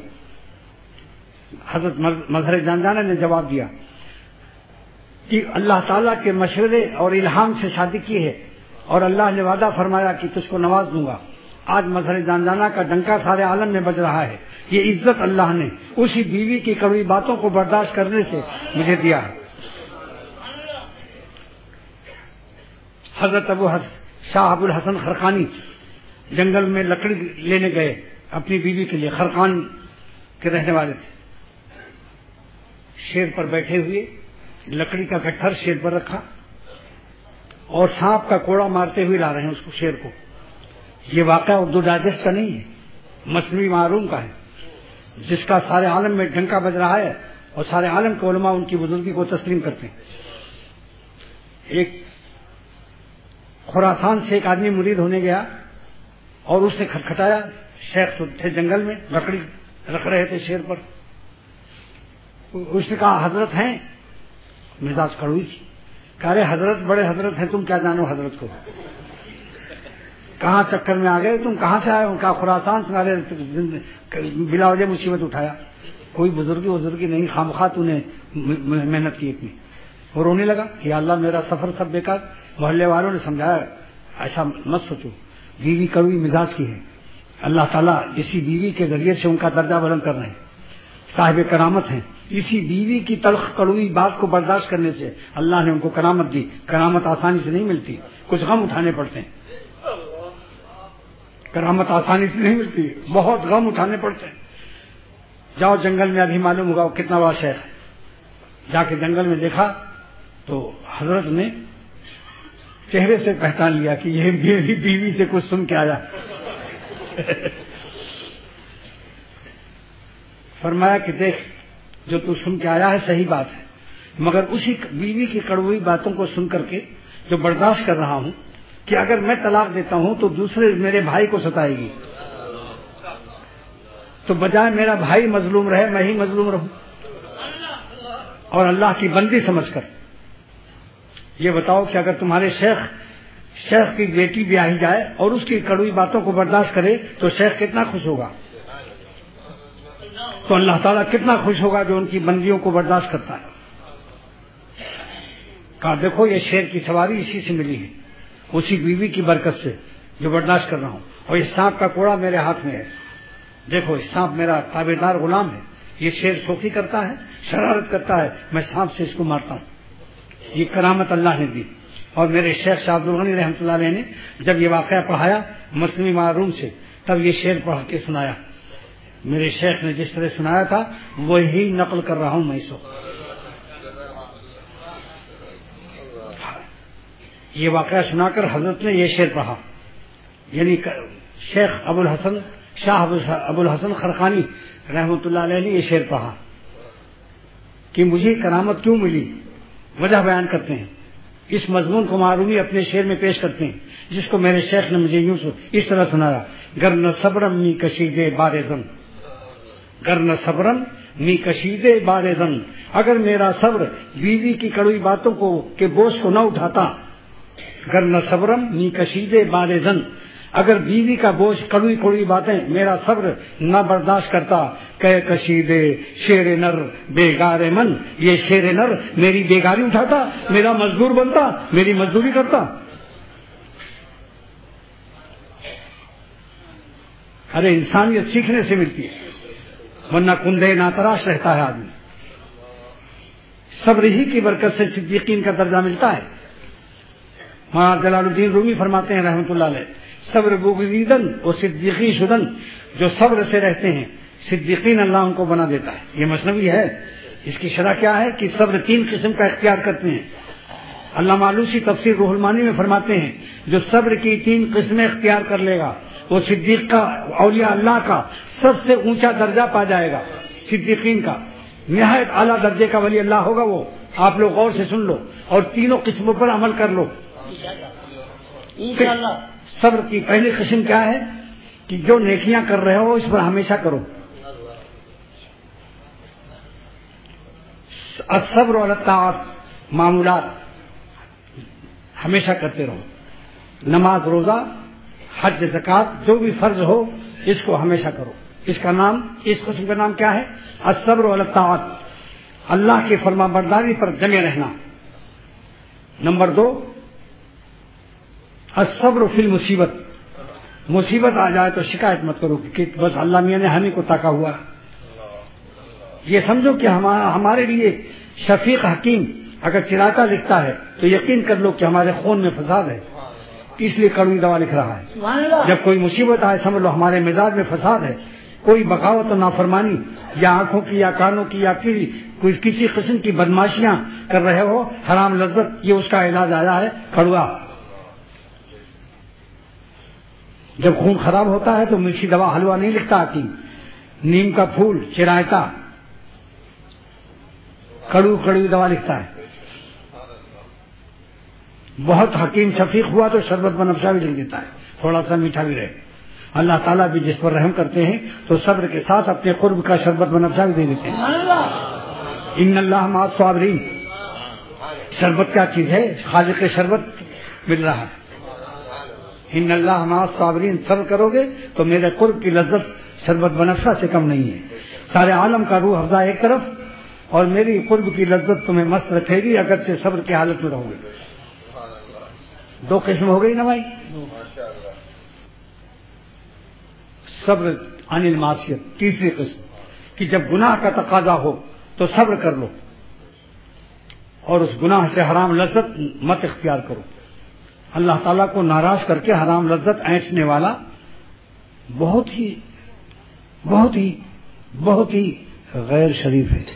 حضرت مظہر جان جانا نے جواب دیا کہ اللہ تعالیٰ کے مشورے اور الہام سے شادی کی ہے، اور اللہ نے وعدہ فرمایا کہ تجھ کو نواز دوں گا۔ آج مظہر جان جانا کا ڈنکا سارے عالم میں بج رہا ہے، یہ عزت اللہ نے اسی بیوی کی کڑوی باتوں کو برداشت کرنے سے مجھے دیا ہے۔ حضرت ابو شاہ ابو الحسن خرقانی جنگل میں لکڑی لینے گئے اپنی بیوی کے لیے، خرقان کے رہنے والے تھے، شیر پر بیٹھے ہوئے، لکڑی کا گٹھر شیر پر رکھا اور سانپ کا کوڑا مارتے ہوئے لا رہے ہیں اس کو، شیر کو۔ یہ واقعہ اردو ڈائجسٹ کا نہیں ہے، مصنوعی معروم کا ہے، جس کا سارے عالم میں ڈنکا بج رہا ہے، اور سارے عالم کے علماء ان کی بزرگی کو تسلیم کرتے ہیں۔ ایک خراسان سے ایک آدمی مرید ہونے گیا اور اس نے کھٹکھٹایا، شیخ تو تھے جنگل میں، لکڑی رکھ رہے تھے شیر پر، اس نے کہا حضرت ہیں، مزاج کڑوئی تھی، کہا رہے حضرت بڑے حضرت ہیں، تم کیا جانو حضرت کو، کہاں چکر میں آ گئے تم، کہاں سے آئے ہو، کہا خراسان تمہارے بلا وجہ مصیبت اٹھایا، کوئی بزرگی بزرگی نہیں، خامخواہ تو نے محنت کی اتنی، اور رونے لگا کہ اللہ میرا سفر سب بیکار۔ محلے والوں نے سمجھایا ایسا مت سوچو، بیوی کڑوئی مزاج کی ہے، اللہ تعالیٰ اسی بیوی کے ذریعے سے ان کا درجہ بلند کر رہے ہیں، صاحب کرامت ہیں، اسی بیوی کی تلخ کڑوئی بات کو برداشت کرنے سے اللہ نے ان کو کرامت دی۔ کرامت آسانی سے نہیں ملتی، کچھ غم اٹھانے پڑتے ہیں، کرامت آسانی سے نہیں ملتی، بہت غم اٹھانے پڑتے ہیں۔ جاؤ جنگل میں، ابھی معلوم ہوگا وہ کتنا بڑا شیخ ہے، جا کے جنگل میں دیکھا تو حضرت نے چہرے سے پہچان لیا کہ یہ میری بیوی سے کچھ سن کے آیا۔ فرمایا کہ دیکھ جو تو سن کے آیا ہے صحیح بات ہے، مگر اسی بیوی کی کڑوئی باتوں کو سن کر کے جو برداشت کر رہا ہوں کہ اگر میں طلاق دیتا ہوں تو دوسرے میرے بھائی کو ستائے گی، تو بجائے میرا بھائی مظلوم رہے میں ہی مظلوم رہوں، اور اللہ کی بندی سمجھ کر یہ بتاؤ کہ اگر تمہارے شیخ شیخ کی بیٹی بیاہی جائے اور اس کی کڑوئی باتوں کو برداشت کرے تو شیخ کتنا خوش ہوگا، تو اللہ تعالیٰ کتنا خوش ہوگا جو ان کی بندیوں کو برداشت کرتا ہے۔ کہا دیکھو یہ شیر کی سواری اسی سے ملی ہے، اسی بیوی کی برکت سے جو برداشت کر رہا ہوں، اور یہ سانپ کا کوڑا میرے ہاتھ میں ہے، دیکھو یہ سانپ میرا تابعدار غلام ہے، یہ شیر سوخی کرتا ہے، شرارت کرتا ہے، میں سانپ سے اس کو مارتا ہوں۔ یہ کرامت اللہ نے دی۔ اور میرے شیخ شاہ عبد الغنی رحمۃ اللہ علیہ نے جب یہ واقعہ پڑھایا مصنوعی معروم سے، تب یہ شعر پڑھ کے سنایا، میرے شیخ نے جس طرح سنایا تھا وہی نقل کر رہا ہوں میں اس وقت۔ یہ واقعہ سنا کر حضرت نے یہ شعر پڑھا، یعنی شیخ ابو الحسن شاہ ابو الحسن خرقانی رحمۃ اللہ علیہ نے یہ شعر پڑھا کہ مجھے کرامت کیوں ملی، وجہ بیان کرتے ہیں، اس مضمون کو معرومی اپنے شعر میں پیش کرتے ہیں، جس کو میرے شیخ نے مجھے یوں اس طرح سنایا، گر نہ صبرم نی کشیدے بارزن گرن صبرن می کشیدے بار زن، اگر میرا صبر بیوی کی کڑوی باتوں کو کے بوجھ کو نہ اٹھاتا، گرن صبرن می کشیدے بار زن، اگر بیوی کا بوجھ کڑوی کڑوی باتیں میرا صبر نہ برداشت کرتا، کہ کشیدے شیر نر بیگار من، یہ شیر نر میری بیگاری اٹھاتا، میرا مزدور بنتا، میری مزدوری کرتا۔ ارے انسانیت سیکھنے سے ملتی ہے، ورنہ کندے ناتراش رہتا ہے آدمی۔ صبر ہی کی برکت سے صدیقین کا درجہ ملتا ہے۔ مولانا جلال الدین رومی فرماتے ہیں رحمۃ اللہ علیہ، صبر بغزیدن و صدیقی شدن، جو صبر سے رہتے ہیں صدیقین اللہ ان کو بنا دیتا ہے۔ یہ مثنوی ہے، اس کی شرح کیا ہے کہ صبر تین قسم کا اختیار کرتے ہیں۔ علامہ آلوسی تفسیر روح المانی میں فرماتے ہیں، جو صبر کی تین قسمیں اختیار کر لے گا وہ صدیق کا، اولیاء اللہ کا سب سے اونچا درجہ پا جائے گا۔ صدیقین کا نہایت اعلیٰ درجے کا ولی اللہ ہوگا وہ۔ آپ لوگ غور سے سن لو اور تینوں قسموں پر عمل کر لو۔ صبر کی پہلی قسم کیا ہے کہ جو نیکیاں کر رہے ہو اس پر ہمیشہ کرو۔ الصبر علی الطاعات، معمولات ہمیشہ کرتے رہو، نماز روزہ حج زکات جو بھی فرض ہو اس کو ہمیشہ کرو۔ اس کا نام، اس قسم کا نام کیا ہے؟ الصبر علی الطاعات، اللہ کی فرما برداری پر جمے رہنا۔ نمبر دو، الصبر فی المصیبت، مصیبت آ جائے تو شکایت مت کرو کہ بس اللہ میاں نے ہمیں کو تاکا ہوا۔ یہ سمجھو کہ ہمارے لیے شفیق حکیم اگر چراغا لکھتا ہے تو یقین کر لو کہ ہمارے خون میں فساد ہے، اس لیے کڑوی دوا لکھ رہا ہے۔ جب کوئی مصیبت آئے سمجھ لو ہمارے مزاج میں فساد ہے، کوئی بغاوت و نافرمانی یا آنکھوں کی یا کانوں کی یا کوئی کسی قسم کی بدماشیاں کر رہے ہو، حرام لذت، یہ اس کا علاج آیا ہے کڑوا۔ جب خون خراب ہوتا ہے تو میٹھی دوا حلوہ نہیں لکھتا حکیم، نیم کا پھول چرائتا کڑو کڑوی دوا لکھتا ہے۔ بہت حکیم شفیق ہوا تو شربت بنفشا بھی لکھ دیتا ہے، تھوڑا سا میٹھا بھی رہے۔ اللہ تعالیٰ بھی جس پر رحم کرتے ہیں تو صبر کے ساتھ اپنے قرب کا شربت بنفشا بھی دے دیتے ہیں۔ ان اللہ مع الصابرین، شربت کیا چیز ہے؟ خالق شربت مل رہا ہے۔ ان اللہ مع الصابرین، صبر کرو گے تو میرے قرب کی لذت شربت بنفشا سے کم نہیں ہے۔ سارے عالم کا روح افزا ایک طرف اور میری قرب کی لذت تمہیں مست رکھے گی اگرچہ صبر کی حالت میں رہو گے۔ دو قسم ہو گئی نا بھائی۔ صبر عن المعصیت، تیسری قسم کہ جب گناہ کا تقاضا ہو تو صبر کر لو اور اس گناہ سے حرام لذت مت اختیار کرو۔ اللہ تعالیٰ کو ناراض کر کے حرام لذت اینٹنے والا بہت ہی بہت ہی بہت ہی غیر شریف ہے۔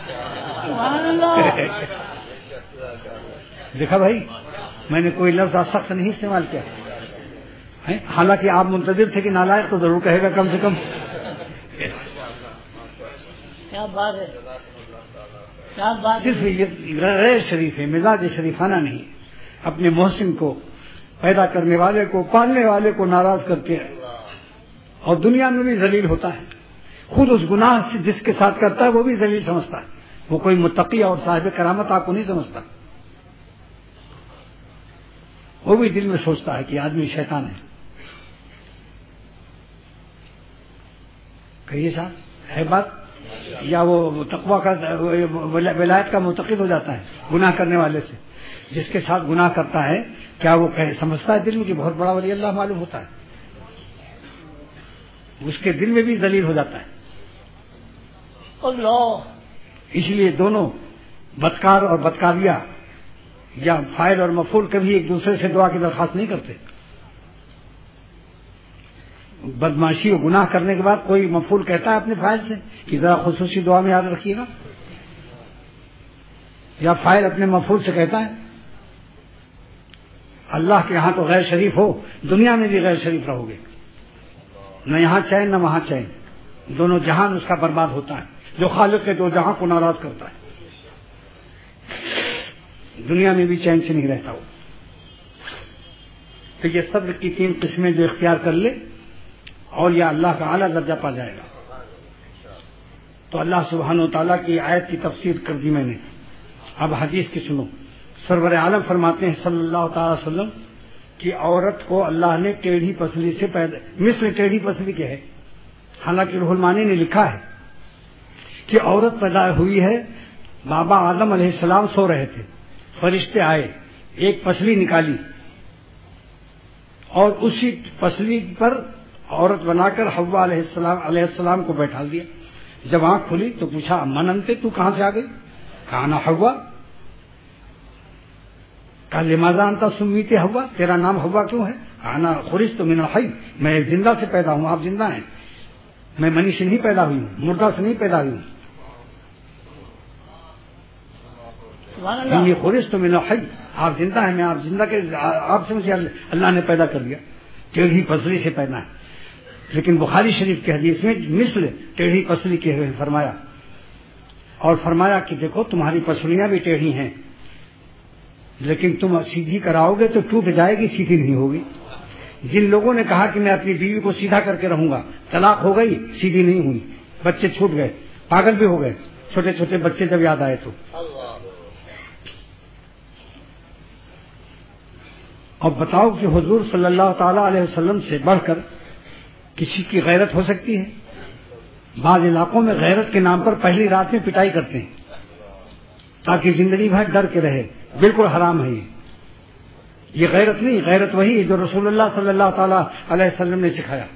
دیکھا بھائی، میں نے کوئی لفظ سخت نہیں استعمال کیا، حالانکہ آپ منتظر تھے کہ نالائق تو ضرور کہے گا کم سے کم۔ کیا بات ہے، کیا بات، صرف یہ غیر شریف ہے، مزاج شریفانہ نہیں، اپنے محسن کو، پیدا کرنے والے کو، پالنے والے کو ناراض کر کے اور دنیا میں بھی ذلیل ہوتا ہے۔ خود اس گناہ سے جس کے ساتھ کرتا ہے وہ بھی ذلیل سمجھتا ہے، وہ کوئی متقی اور صاحب کرامت آپ کو نہیں سمجھتا، وہ بھی دل میں سوچتا ہے کہ آدمی شیطان ہے۔ کہیے صاحب ہے بات، یا وہ تقویٰ کا ولایت کا معتقد ہو جاتا ہے گناہ کرنے والے سے، جس کے ساتھ گناہ کرتا ہے کیا وہ سمجھتا ہے دل میں کہ بہت بڑا ولی اللہ معلوم ہوتا ہے؟ اس کے دل میں بھی ذلیل ہو جاتا ہے۔ اللہ، اس لیے دونوں بدکار اور بدکاریہ یا فاعل اور مفعول کبھی ایک دوسرے سے دعا کی درخواست نہیں کرتے۔ بدماشی اور گناہ کرنے کے بعد کوئی مفعول کہتا ہے اپنے فاعل سے کہ ذرا خصوصی دعا میں یاد رکھیے گا، یا فاعل اپنے مفعول سے کہتا ہے؟ اللہ کے یہاں تو غیر شریف ہو، دنیا میں بھی غیر شریف رہو گے، نہ یہاں چین نہ وہاں چین، دونوں جہان اس کا برباد ہوتا ہے۔ جو خالق کے دو جہاں کو ناراض کرتا ہے دنیا میں بھی چین سے نہیں رہتا وہ۔ تو یہ صبر کی تین قسمیں جو اختیار کر لے اور یا اللہ کا اعلیٰ درجہ پا جائے گا۔ تو اللہ سبحانہ و تعالیٰ کی آیت کی تفسیر کر دی میں نے. اب حدیث کی سنو. سرور عالم فرماتے ہیں صلی اللہ تعالی وسلم کہ عورت کو اللہ نے ٹیڑھی پسلی سے پیدا مثل ٹیڑھی پسلی کے ہے. حالانکہ روح المانی نے لکھا ہے کہ عورت پیدا ہوئی ہے. بابا آدم علیہ السلام سو رہے تھے, فرشتے آئے, ایک پسلی نکالی اور اسی پسلی پر عورت بنا کر حوا علیہ السلام علیہ السلام کو بیٹھا دیا. جب آنکھ کھلی تو پوچھا من انت, تو کہاں سے آ گئی؟ کہا نا حوا. کہا لماذا انت سمیت حوا, تیرا نام حوا کیوں ہے؟ کہا نا خرجت من الحی, میں ایک زندہ سے پیدا ہوں, آپ زندہ ہیں. میں منی سے نہیں پیدا ہوئی ہوں, مردہ سے نہیں پیدا ہوئی ہوں. یہ خرجت من الحی, آپ زندہ ہیں, میں آپ زندہ کے آپ سے مجھے اللہ نے پیدا کر دیا. ٹیڑھی پسلی سے پیدا ہے. لیکن بخاری شریف کی حدیث میں مثل ٹیڑھی پسلی کے ہوئے فرمایا, اور فرمایا کہ دیکھو تمہاری پسلیاں بھی ٹیڑھی ہیں, لیکن تم سیدھی کراؤ گے تو ٹوٹ جائے گی, سیدھی نہیں ہوگی. جن لوگوں نے کہا کہ میں اپنی بیوی کو سیدھا کر کے رہوں گا, طلاق ہو گئی, سیدھی نہیں ہوئی, بچے چھوٹ گئے, پاگل بھی ہو گئے, چھوٹے چھوٹے بچے جب یاد آئے تو. اور بتاؤ کہ حضور صلی اللہ تعالی علیہ وسلم سے بڑھ کر کسی کی غیرت ہو سکتی ہے؟ بعض علاقوں میں غیرت کے نام پر پہلی رات میں پٹائی کرتے ہیں تاکہ زندگی بھر ڈر کے رہے. بالکل حرام ہے یہ. یہ غیرت نہیں, غیرت وہی ہے جو رسول اللہ صلی اللہ تعالی علیہ وسلم نے سکھایا.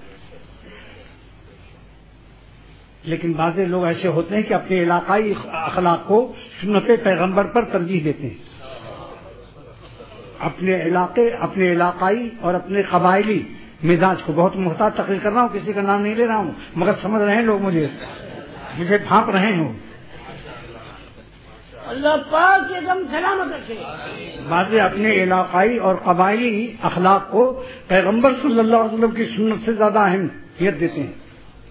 لیکن بعض لوگ ایسے ہوتے ہیں کہ اپنے علاقائی اخلاق کو سنت پیغمبر پر ترجیح دیتے ہیں. اپنے علاقے اپنے علاقائی اور اپنے قبائلی مزاج کو, بہت محتاط تقریر کر رہا ہوں, کسی کا نام نہیں لے رہا ہوں, مگر سمجھ رہے ہیں لوگ, مجھے مجھے بھانپ رہے ہیں. اللہ پاک ایک دم سلامت رکھے. بعض اپنے علاقائی اور قبائلی اخلاق کو پیغمبر صلی اللہ علیہ وسلم کی سنت سے زیادہ اہمیت دیتے ہیں.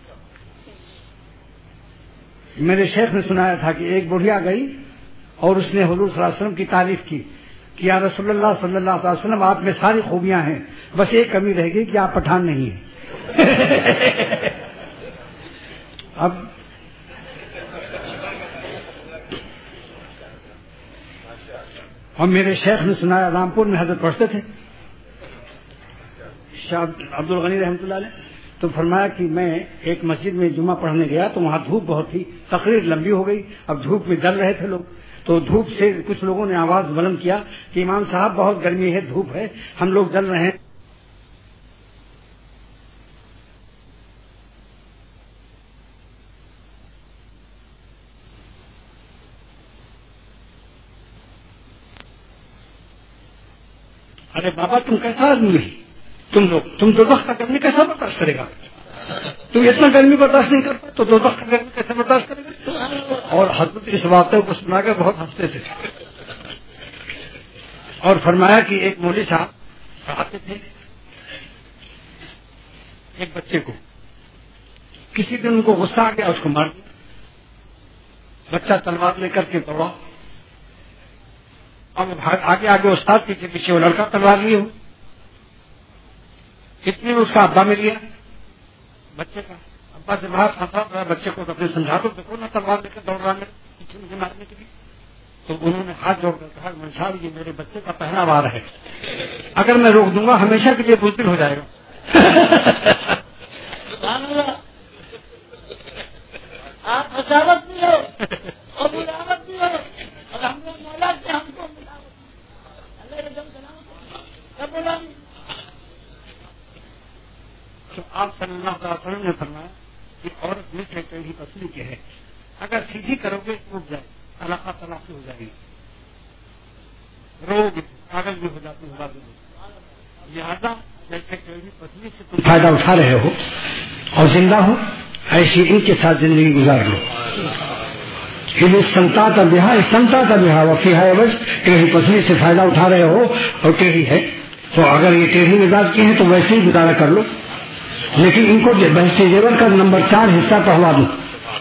میرے شیخ نے سنایا تھا کہ ایک بڑھیا گئی اور اس نے حضور صلی اللہ علیہ وسلم کی تعریف کی کہ یا رسول اللہ صلی اللہ علیہ وسلم آپ میں ساری خوبیاں ہیں, بس ایک کمی رہ گئی کہ آپ پٹھان نہیں ہیں. اب اور میرے شیخ نے سنایا, رامپور میں حضرت پڑھتے تھے شاہ عبد الغنی رحمۃ اللہ علیہ, تو فرمایا کہ میں ایک مسجد میں جمعہ پڑھنے گیا تو وہاں دھوپ بہت تھی, تقریر لمبی ہو گئی. اب دھوپ میں ڈر رہے تھے لوگ, تو دھوپ سے کچھ لوگوں نے آواز بلند کیا کہ امام صاحب بہت گرمی ہے, دھوپ ہے, ہم لوگ جل رہے ہیں. ارے بابا تم کیسا آدمی ہے, تم لوگ تم دو وقت کا گرمی کیسا برداشت کرے گا؟ تم اتنا گرمی برداشت نہیں کرتا تو دو وقت کا گرمی کیسے برداشت کرے گا؟ اور حضرت اس واقعے کو سنا کر بہت ہنستے تھے. اور فرمایا کہ ایک مولوی صاحب پڑھاتے تھے ایک بچے کو, کسی دن ان کو غصہ آ گیا, اس کو مار دیا. بچہ تلوار لے کر کے دوڑا, اور آگے آگے استاد پیچھے پیچھے وہ لڑکا تلوار لیے ہو. اتنے میں اس کا ابا مل گیا, بچے کا ابا سے باہر پھنسا, بچے کو اپنے سمجھا دو, دیکھو نا تلوار لے کر دوڑ رہا ہے پیچھے مجھے مارنے کے لیے. تو انہوں نے ہاتھ جوڑ کر کہا کہ صاحب یہ میرے بچے کا پہلا وار ہے, اگر میں روک دوں گا ہمیشہ کے لیے بزدل ہو جائے گا. آپ حسابت بھی ہو اور ملاوت بھی ہو, اور ہم نے مولا سے ہم کو ملاوت اللہ کے دم سلامت کب بولا. تو آپ صلی اللہ علیہ وسلم نے فرمایا کہ عورت میں سے ٹیڑھی پسلی کے ہے, اگر سیدھی کرو گے ٹوٹ جائے, طلاق طلاق ہو جائے گی, روگ پاگل بھی ہو جاتی ہوگا. لہٰذا جیسے ٹیڑھی پسلی سے تم فائدہ اٹھا رہے ہو اور زندہ ہو, ایسی ان کے ساتھ زندگی گزار لو. سنتا کا بہا سنتا کا بہا وفی ہے, بس ٹیڑھی پسلی سے فائدہ اٹھا رہے ہو اور ٹیڑھی ہے تو اگر یہ ٹیڑھی مزاج کی ہیں تو ویسے ہی گزارا کر لو. لیکن ان کو بحث زیور کا نمبر چار حصہ پڑھوا دو.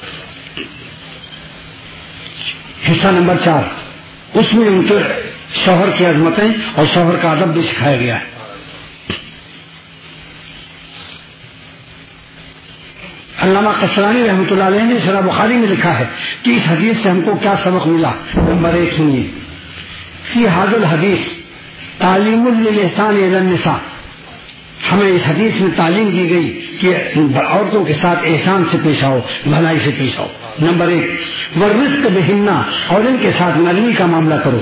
حصہ نمبر چار, اس میں ان کے شوہر کی عظمتیں اور شوہر کا ادب بھی سکھایا گیا ہے. علامہ قسطلانی رحمۃ اللہ علیہ نے شرح بخاری میں لکھا ہے کہ اس حدیث سے ہم کو کیا سبق ملا. نمبر ایک سنیے، فی ھذا الحدیث تعلیم للاحسان الی النساء، ہمیں اس حدیث میں تعلیم دی گئی کہ عورتوں کے ساتھ احسان سے پیش آؤ، بھلائی سے پیش آؤ. نمبر ایک، ورزق بہن، اور ان کے ساتھ نرمی کا معاملہ کرو.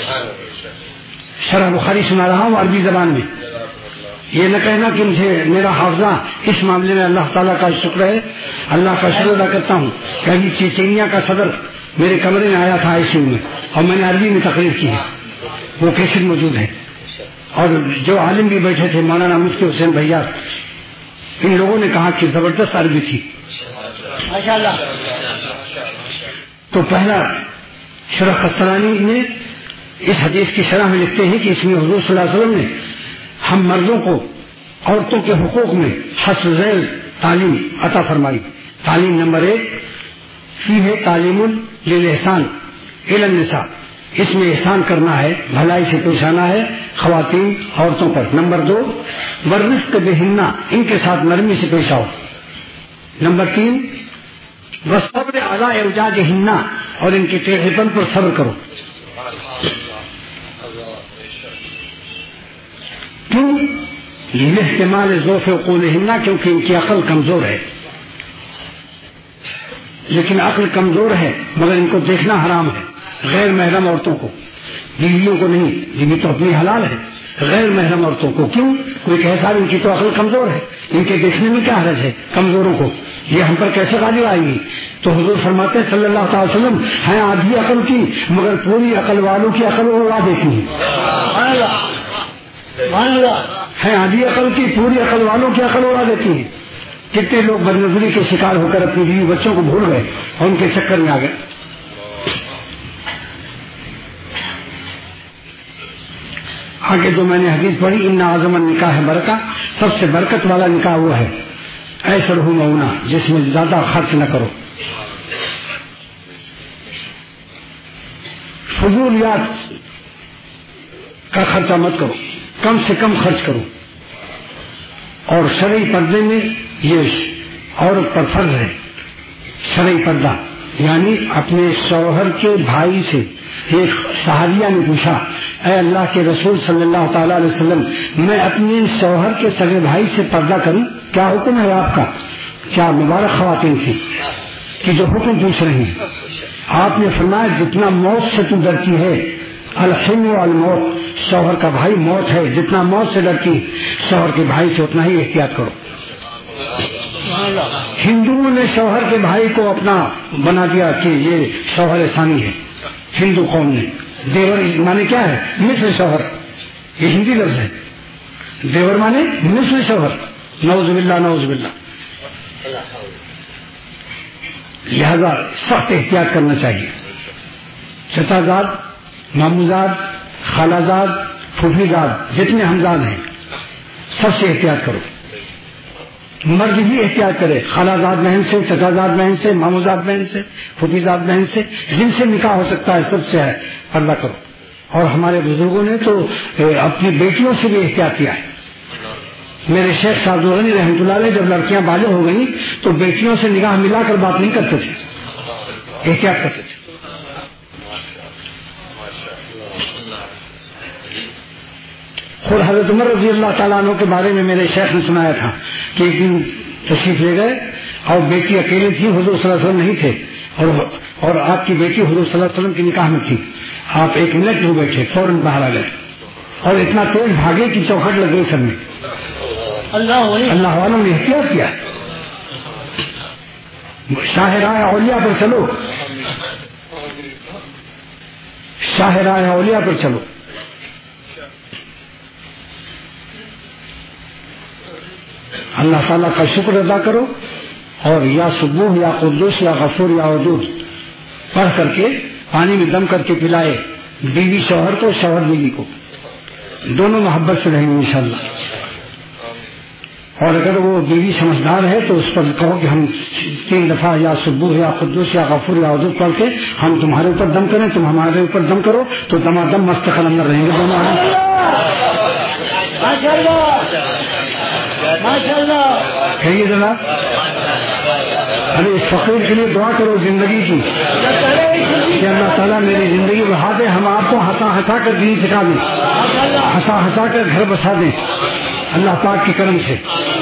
شرح بخاری سنا رہا ہوں عربی زبان میں. یہ نہ کہنا کہ مجھے میرا حافظہ اس معاملے میں اللہ تعالیٰ کا شکر ہے، اللہ کا شکر ادا کرتا ہوں کہ ابھی چیچینیا کا صدر میرے کمرے میں آیا تھا آئی سی یو میں، اور میں نے عربی میں تقریر کی ہے، وہ کیسٹ موجود ہے. اور جو عالم بھی بیٹھے تھے مولانا مفتی حسین بھیا، ان لوگوں نے کہا کہ زبردست عربی تھی ماشاءاللہ. تو پہلا شرح قسطلانی نے اس حدیث کی شرح میں لکھتے ہیں کہ اس میں حضور صلی اللہ علیہ وسلم نے ہم مردوں کو عورتوں کے حقوق میں حسب ذیل تعلیم عطا فرمائی. تعلیم نمبر ایک، فی ہے تعلیم للاحسان الی النساء، اس میں احسان کرنا ہے، بھلائی سے پیش آنا ہے خواتین عورتوں پر. نمبر دو، ورزق بہن، ان کے ساتھ نرمی سے پیش آؤ. نمبر تین، والصبر علی اعوجاجہن، اور ان کے ٹیڑھے پن پر صبر کرو. کیوں؟ لاحتمال ضعف عقولہن، کیونکہ ان کی عقل کمزور ہے. لیکن عقل کمزور ہے مگر ان کو دیکھنا حرام ہے، غیر محرم عورتوں کو، بیویوں کو نہیں، بیوی تو اپنی حلال ہے، غیر محرم عورتوں کو. کیوں؟ کوئی کہے صاحب ان کی تو عقل کمزور ہے، ان کے دیکھنے میں کیا حرج ہے، کمزوروں کو یہ ہم پر کیسے غالب آئے گی؟ تو حضور فرماتے صلی اللہ تعالی وسلم، ہیں آدھی عقل کی مگر پوری عقل والوں کی عقل اڑا دیتی ہیں. ہیں آدھی عقل کی پوری عقل والوں کی عقل اڑا دیتی ہیں. کتنے لوگ بدنظری کے شکار ہو کر اپنی بیوی بچوں کو بھول گئے اور ان کے چکر میں آ گئے. آگے جو میں نے حدیث پڑھی، ان اعظم النکاح برکہ، سب سے برکت والا نکاح وہ ہے ایسر ہو مونا، جس میں زیادہ خرچ نہ کرو، فضولیات کا خرچہ مت کرو، کم سے کم خرچ کرو. اور شرعی پردے میں یہ عورت پر فرض ہے. شرعی پردہ یعنی اپنے شوہر کے بھائی سے ایک صحابیہ نے پوچھا، اے اللہ کے رسول صلی اللہ تعالی علیہ وسلم، میں اپنے شوہر کے سگے بھائی سے پردہ کروں، کیا حکم ہے آپ کا؟ کیا مبارک خواتین تھی کہ جو حکم پوچھ رہی ہیں. آپ نے فرمایا جتنا موت سے تو ڈرتی ہے، الحم والموت، شوہر کا بھائی موت ہے، جتنا موت سے ڈرتی شوہر کے بھائی سے اتنا ہی احتیاط کرو. ہندوؤں نے شوہر کے بھائی کو اپنا بنا دیا کہ یہ شوہر ثانی ہے. ہندو قوم نے دیور مانے کیا ہے؟ مثل شوہر، یہ ہندی لفظ ہے. دیور مانے مثل شوہر. نعوذ باللہ نعوذ باللہ. لہذا سخت احتیاط کرنا چاہیے. چچا زاد، مامو زاد، خالہ زاد، پھوپھی زاد، جتنے ہمزاد ہیں سب سے احتیاط کرو. مرد بھی احتیاط کرے، خالہ زاد بہن سے، چچا زاد بہن سے، مامو زاد بہن سے، پھوپھی زاد بہن سے، جن سے نکاح ہو سکتا ہے سب سے پردہ کرو. اور ہمارے بزرگوں نے تو اپنی بیٹیوں سے بھی احتیاط کیا ہے. میرے شیخ صاحب غنی رحمۃ اللہ علیہ جب لڑکیاں بالغ ہو گئیں تو بیٹیوں سے نگاہ ملا کر بات نہیں کرتے تھے، احتیاط کرتے تھے. خود حضرت عمر رضی اللہ تعالیٰ عنہ کے بارے میں میرے شیخ نے سنایا تھا کہ ایک دن تشریف لے گئے اور بیٹی اکیلی تھی، حضور صلی اللہ علیہ وسلم نہیں تھے، اور اور آپ کی بیٹی حضور صلی اللہ علیہ وسلم کی نکاح میں تھی. آپ ایک منٹ میں بیٹھے، فوراً باہر آ گئے اور اتنا تیز بھاگے کہ چوکھٹ لگ گئی سب میں. اللہ والوں نے احتیاط کیا. شاہراہ اولیاء پر چلو، شاہراہ اولیاء پر چلو. اللہ تعالیٰ کا شکر ادا کرو اور یا سبوح یا قدوس یا غفور یا ودود پڑھ کر کے پانی میں دم کر کے پلائے بیوی شوہر کو، شوہر بیوی کو، دونوں محبت سے رہیں گے انشاءاللہ. اور اگر وہ بیوی سمجھدار ہے تو اس پر کہو کہ ہم تین دفعہ یا سبوح یا قدوس یا غفور یا ودود پڑھ کے ہم تمہارے اوپر دم کریں، تم ہمارے اوپر دم کرو، تو دمادم مستقل اندر رہیں گے دونوں. ماشاءاللہ ماشاءاللہ کہیے ذرا. ارے اس فقیر کے لیے دعا کرو زندگی کی کہ اللہ تعالیٰ میری زندگی بڑھا دے, ہم آپ کو ہنسا ہنسا کر دین سکھا دیں, ہنسا ہنسا کر گھر بسا دیں اللہ پاک کے کرم سے.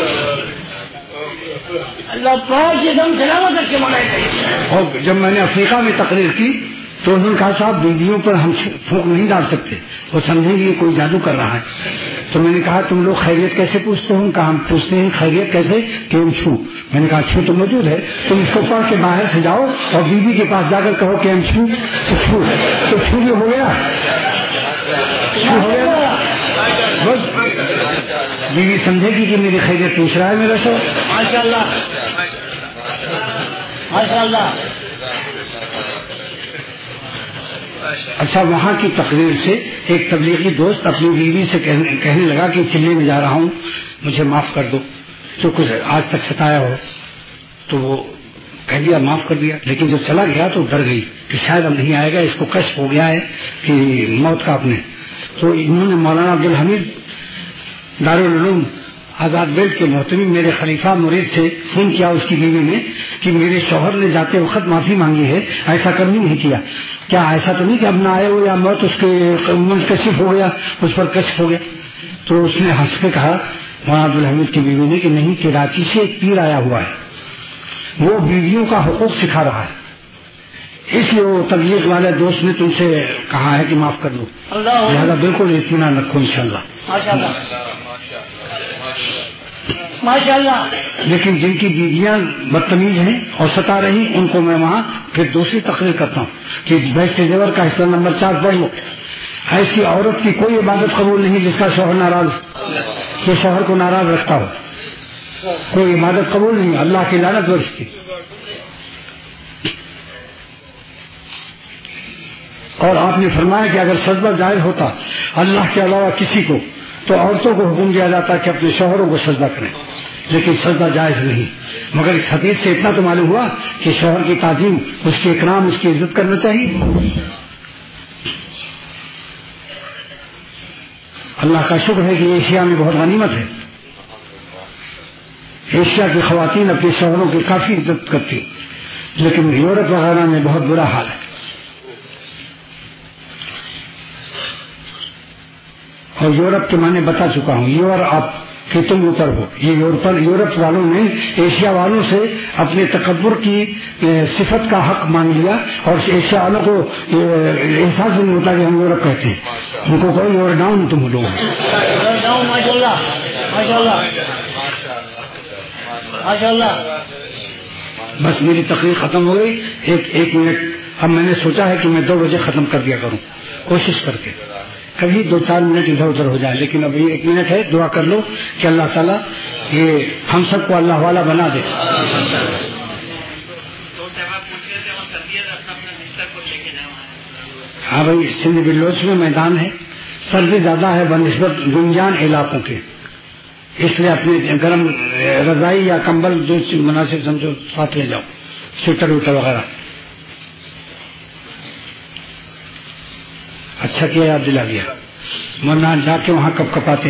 اللہ پاک کی دم سلامت رکھے مولانا. اور جب میں نے افریقہ میں تقریر کی تو انہوں نے کہا صاحب بیویوں پر ہم پھونک نہیں ڈال سکتے, وہ سمجھیں گے کوئی جادو کر رہا ہے. تو میں نے کہا تم لوگ خیریت کیسے پوچھتے ہو؟ کہا ہم پوچھتے ہیں خیریت کیسے کہ ہم چھو. میں نے کہا چھو تو موجود ہے, تم اس کو پڑھ کے باہر سے جاؤ اور بیوی کے پاس جا کر کہو کہ ہم چھو تو چھو تو چھو بھی ہو گیا, چھو ہو گیا بس. بیوی سمجھے گی کہ میری خیریت پوچھ رہا ہے میرا شوہر. ماشاء اللہ ماشاء اللہ. اچھا, وہاں کی تقریر سے ایک تبلیغی دوست اپنی بیوی سے کہنے لگا کہ چلے میں جا رہا ہوں, مجھے معاف کر دو جو کچھ آج تک ستایا ہو. تو وہ کہہ دیا معاف کر دیا, لیکن جب چلا گیا تو ڈر گئی کہ شاید اب نہیں آئے گا, اس کو کشف ہو گیا ہے کہ موت کا اپنے. تو انہوں نے مولانا عبدالحمید دارالعلوم آزاد بیلٹ کے محتمم میرے خلیفہ مرید سے فون کیا اس کی بیوی نے کہ میرے شوہر نے جاتے وقت معافی مانگی ہے, ایسا کبھی نہیں کیا, کیا ایسا تو نہیں کہ اب نہ آئے ہو یا موت اس کے منکشف ہو گیا, اس پر کشف ہو گیا. تو اس نے ہنس کے کہا مولانا عبدالحمید کی بیوی نے کہ نہیں, کراچی سے ایک پیر آیا ہوا ہے, وہ بیویوں کا حقوق سکھا رہا ہے, اس لیے وہ تبلیغ والے دوست نے تم سے کہا ہے کہ معاف کر دو. لہٰذا بالکل اطمینان رکھو انشاءاللہ. ماشاء اللہ ماشاء اللہ. لیکن جن کی بیویاں بدتمیز ہیں اور ستا رہی, ان کو میں وہاں پھر دوسری تقریر کرتا ہوں کہ بیت سے زیور کا حصہ نمبر چار پڑھ لو. ایسی عورت کی کوئی عبادت قبول نہیں جس کا شوہر ناراض, جو شوہر کو ناراض رکھتا ہو, کوئی عبادت قبول نہیں, اللہ کی لعنت برستی. اور آپ نے فرمایا کہ اگر سجدہ جائز ہوتا اللہ کے علاوہ کسی کو تو عورتوں کو حکم دیا جاتا کہ اپنے شوہروں کو سجدہ کریں, لیکن سجدہ جائز نہیں. مگر اس حدیث سے اتنا تو معلوم ہوا کہ شوہر کی تعظیم, اس کے اکرام, اس کی عزت کرنا چاہیے. اللہ کا شکر ہے کہ ایشیا میں بہت غنیمت ہے. ایشیا کی خواتین اپنے شوہروں کی کافی عزت کرتی, لیکن یورپ وغیرہ میں بہت برا حال ہے. اور یورپ کے معنی بتا چکا ہوں, یور آپ کہ تم اوپر ہو. یہ یورپ یورپ والوں نے ایشیا والوں سے اپنے تکبر کی صفت کا حق مان لیا, اور ایشیا والوں کو احساس نہیں ہوتا کہ ہم یورپ کہتے ہیں, ان کو کوئی یور ڈاؤن تم لوگ. ماشاء اللہ ماشاء اللہ ماشاء اللہ. بس میری تقریر ختم ہو گئی, ایک ایک منٹ. اب میں نے سوچا ہے کہ میں دو بجے ختم کر دیا کروں, کوشش کر کے, کبھی دو چار منٹ ادھر ادھر ہو جائے, لیکن ابھی ایک منٹ ہے. دعا کر لو کہ اللہ تعالیٰ یہ ہم سب کو اللہ والا بنا دے. ہاں بھائی, سندھ بلوچ میں میدان ہے, سردی زیادہ ہے بنسبت گنجان علاقوں کے, اس لیے اپنے گرم رضائی یا کمبل جو مناسب سمجھو ساتھ لے جاؤ, سویٹر ویٹر وغیرہ. اچھا کیا یاد دلا دیا, ورنہ جا کے وہاں کب کپاتے.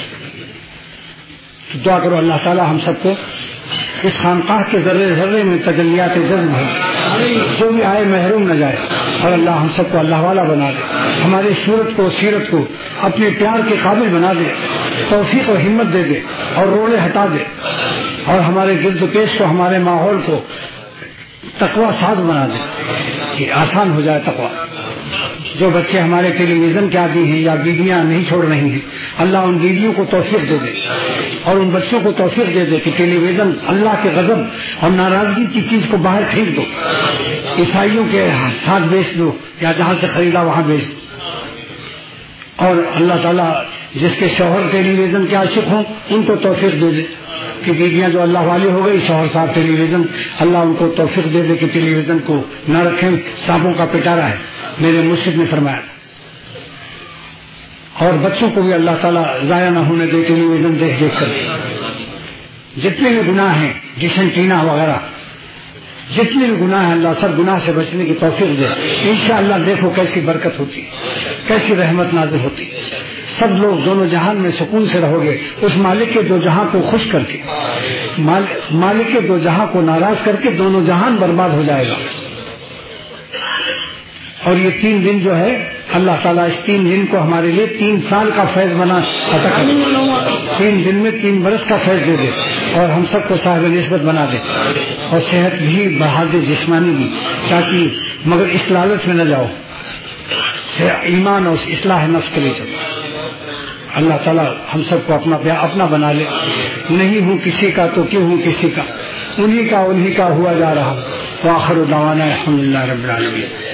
تو دعا کرو اللہ تعالیٰ ہم سب کو اس خانقاہ کے ذرے ذرے میں تجلیات جذب ہے, جو بھی آئے محروم نہ جائے, اور اللہ ہم سب کو اللہ والا بنا دے, ہماری صورت کو سیرت کو اپنے پیار کے قابل بنا دے, توفیق و ہمت دے دے اور روڑے ہٹا دے, اور ہمارے گرد و پیش کو, ہمارے ماحول کو تقوی ساز بنا دے کہ آسان ہو جائے تقوی. جو بچے ہمارے ٹیلی ویژن کے عادی ہیں یا بیویاں نہیں چھوڑ رہی ہیں, اللہ ان بیویوں کو توفیق دے دے, اور ان بچوں کو توفیق دے دے کہ ٹیلی ویژن اللہ کے غضب اور ناراضگی کی چیز کو باہر پھینک دو, عیسائیوں کے ساتھ بیچ دو, یا جہاں سے خریدا وہاں بیچ دو. اور اللہ تعالیٰ جس کے شوہر ٹیلی ویژن کے عاشق ہوں ان کو توفیق دے دے کہ بیویاں جو اللہ والی ہو گئی, شوہر صاحب ٹیلی ویژن, اللہ ان کو توفیق دے دے کہ ٹیلی ویژن کو نہ رکھیں, سانپوں کا پٹارا ہے, میرے مرشد نے فرمایا تھا. اور بچوں کو بھی اللہ تعالیٰ ضائع نہ ہونے دے ٹیلی ویژن دیکھ دیکھ کر. جتنے بھی گناہ ہیں, ڈشنٹینا وغیرہ, جتنے بھی گناہ ہیں, اللہ سب گناہ سے بچنے کی توفیق دے. انشاءاللہ دیکھو کیسی برکت ہوتی, کیسی رحمت نازل ہوتی. سب لوگ دونوں جہان میں سکون سے رہو گے، اس مالک کے دو جہاں کو خوش کر کے، مالک کے دو جہاں کو ناراض کر کے دونوں جہان برباد ہو جائے گا۔ اور یہ تین دن جو ہے اللہ تعالیٰ اس تین دن کو ہمارے لیے تین سال کا فیض بنا عطا کرے، تین دن میں تین برس کا فیض دے دے، اور ہم سب کو صاحب نسبت بنا دے، اور صحت بھی بڑھا دے، جسمانی بھی، تاکہ مگر اس لالچ میں نہ جاؤ، ایمان اور اصلاح نفس کے لیے چلو۔ اللہ تعالیٰ ہم سب کو اپنا اپنا بنا لے، نہیں ہوں کسی کا تو کیوں ہوں کسی کا، انہی کا انہی کا ہوا جا رہا۔ وآخر دعوانا الحمدللہ رب العالمین۔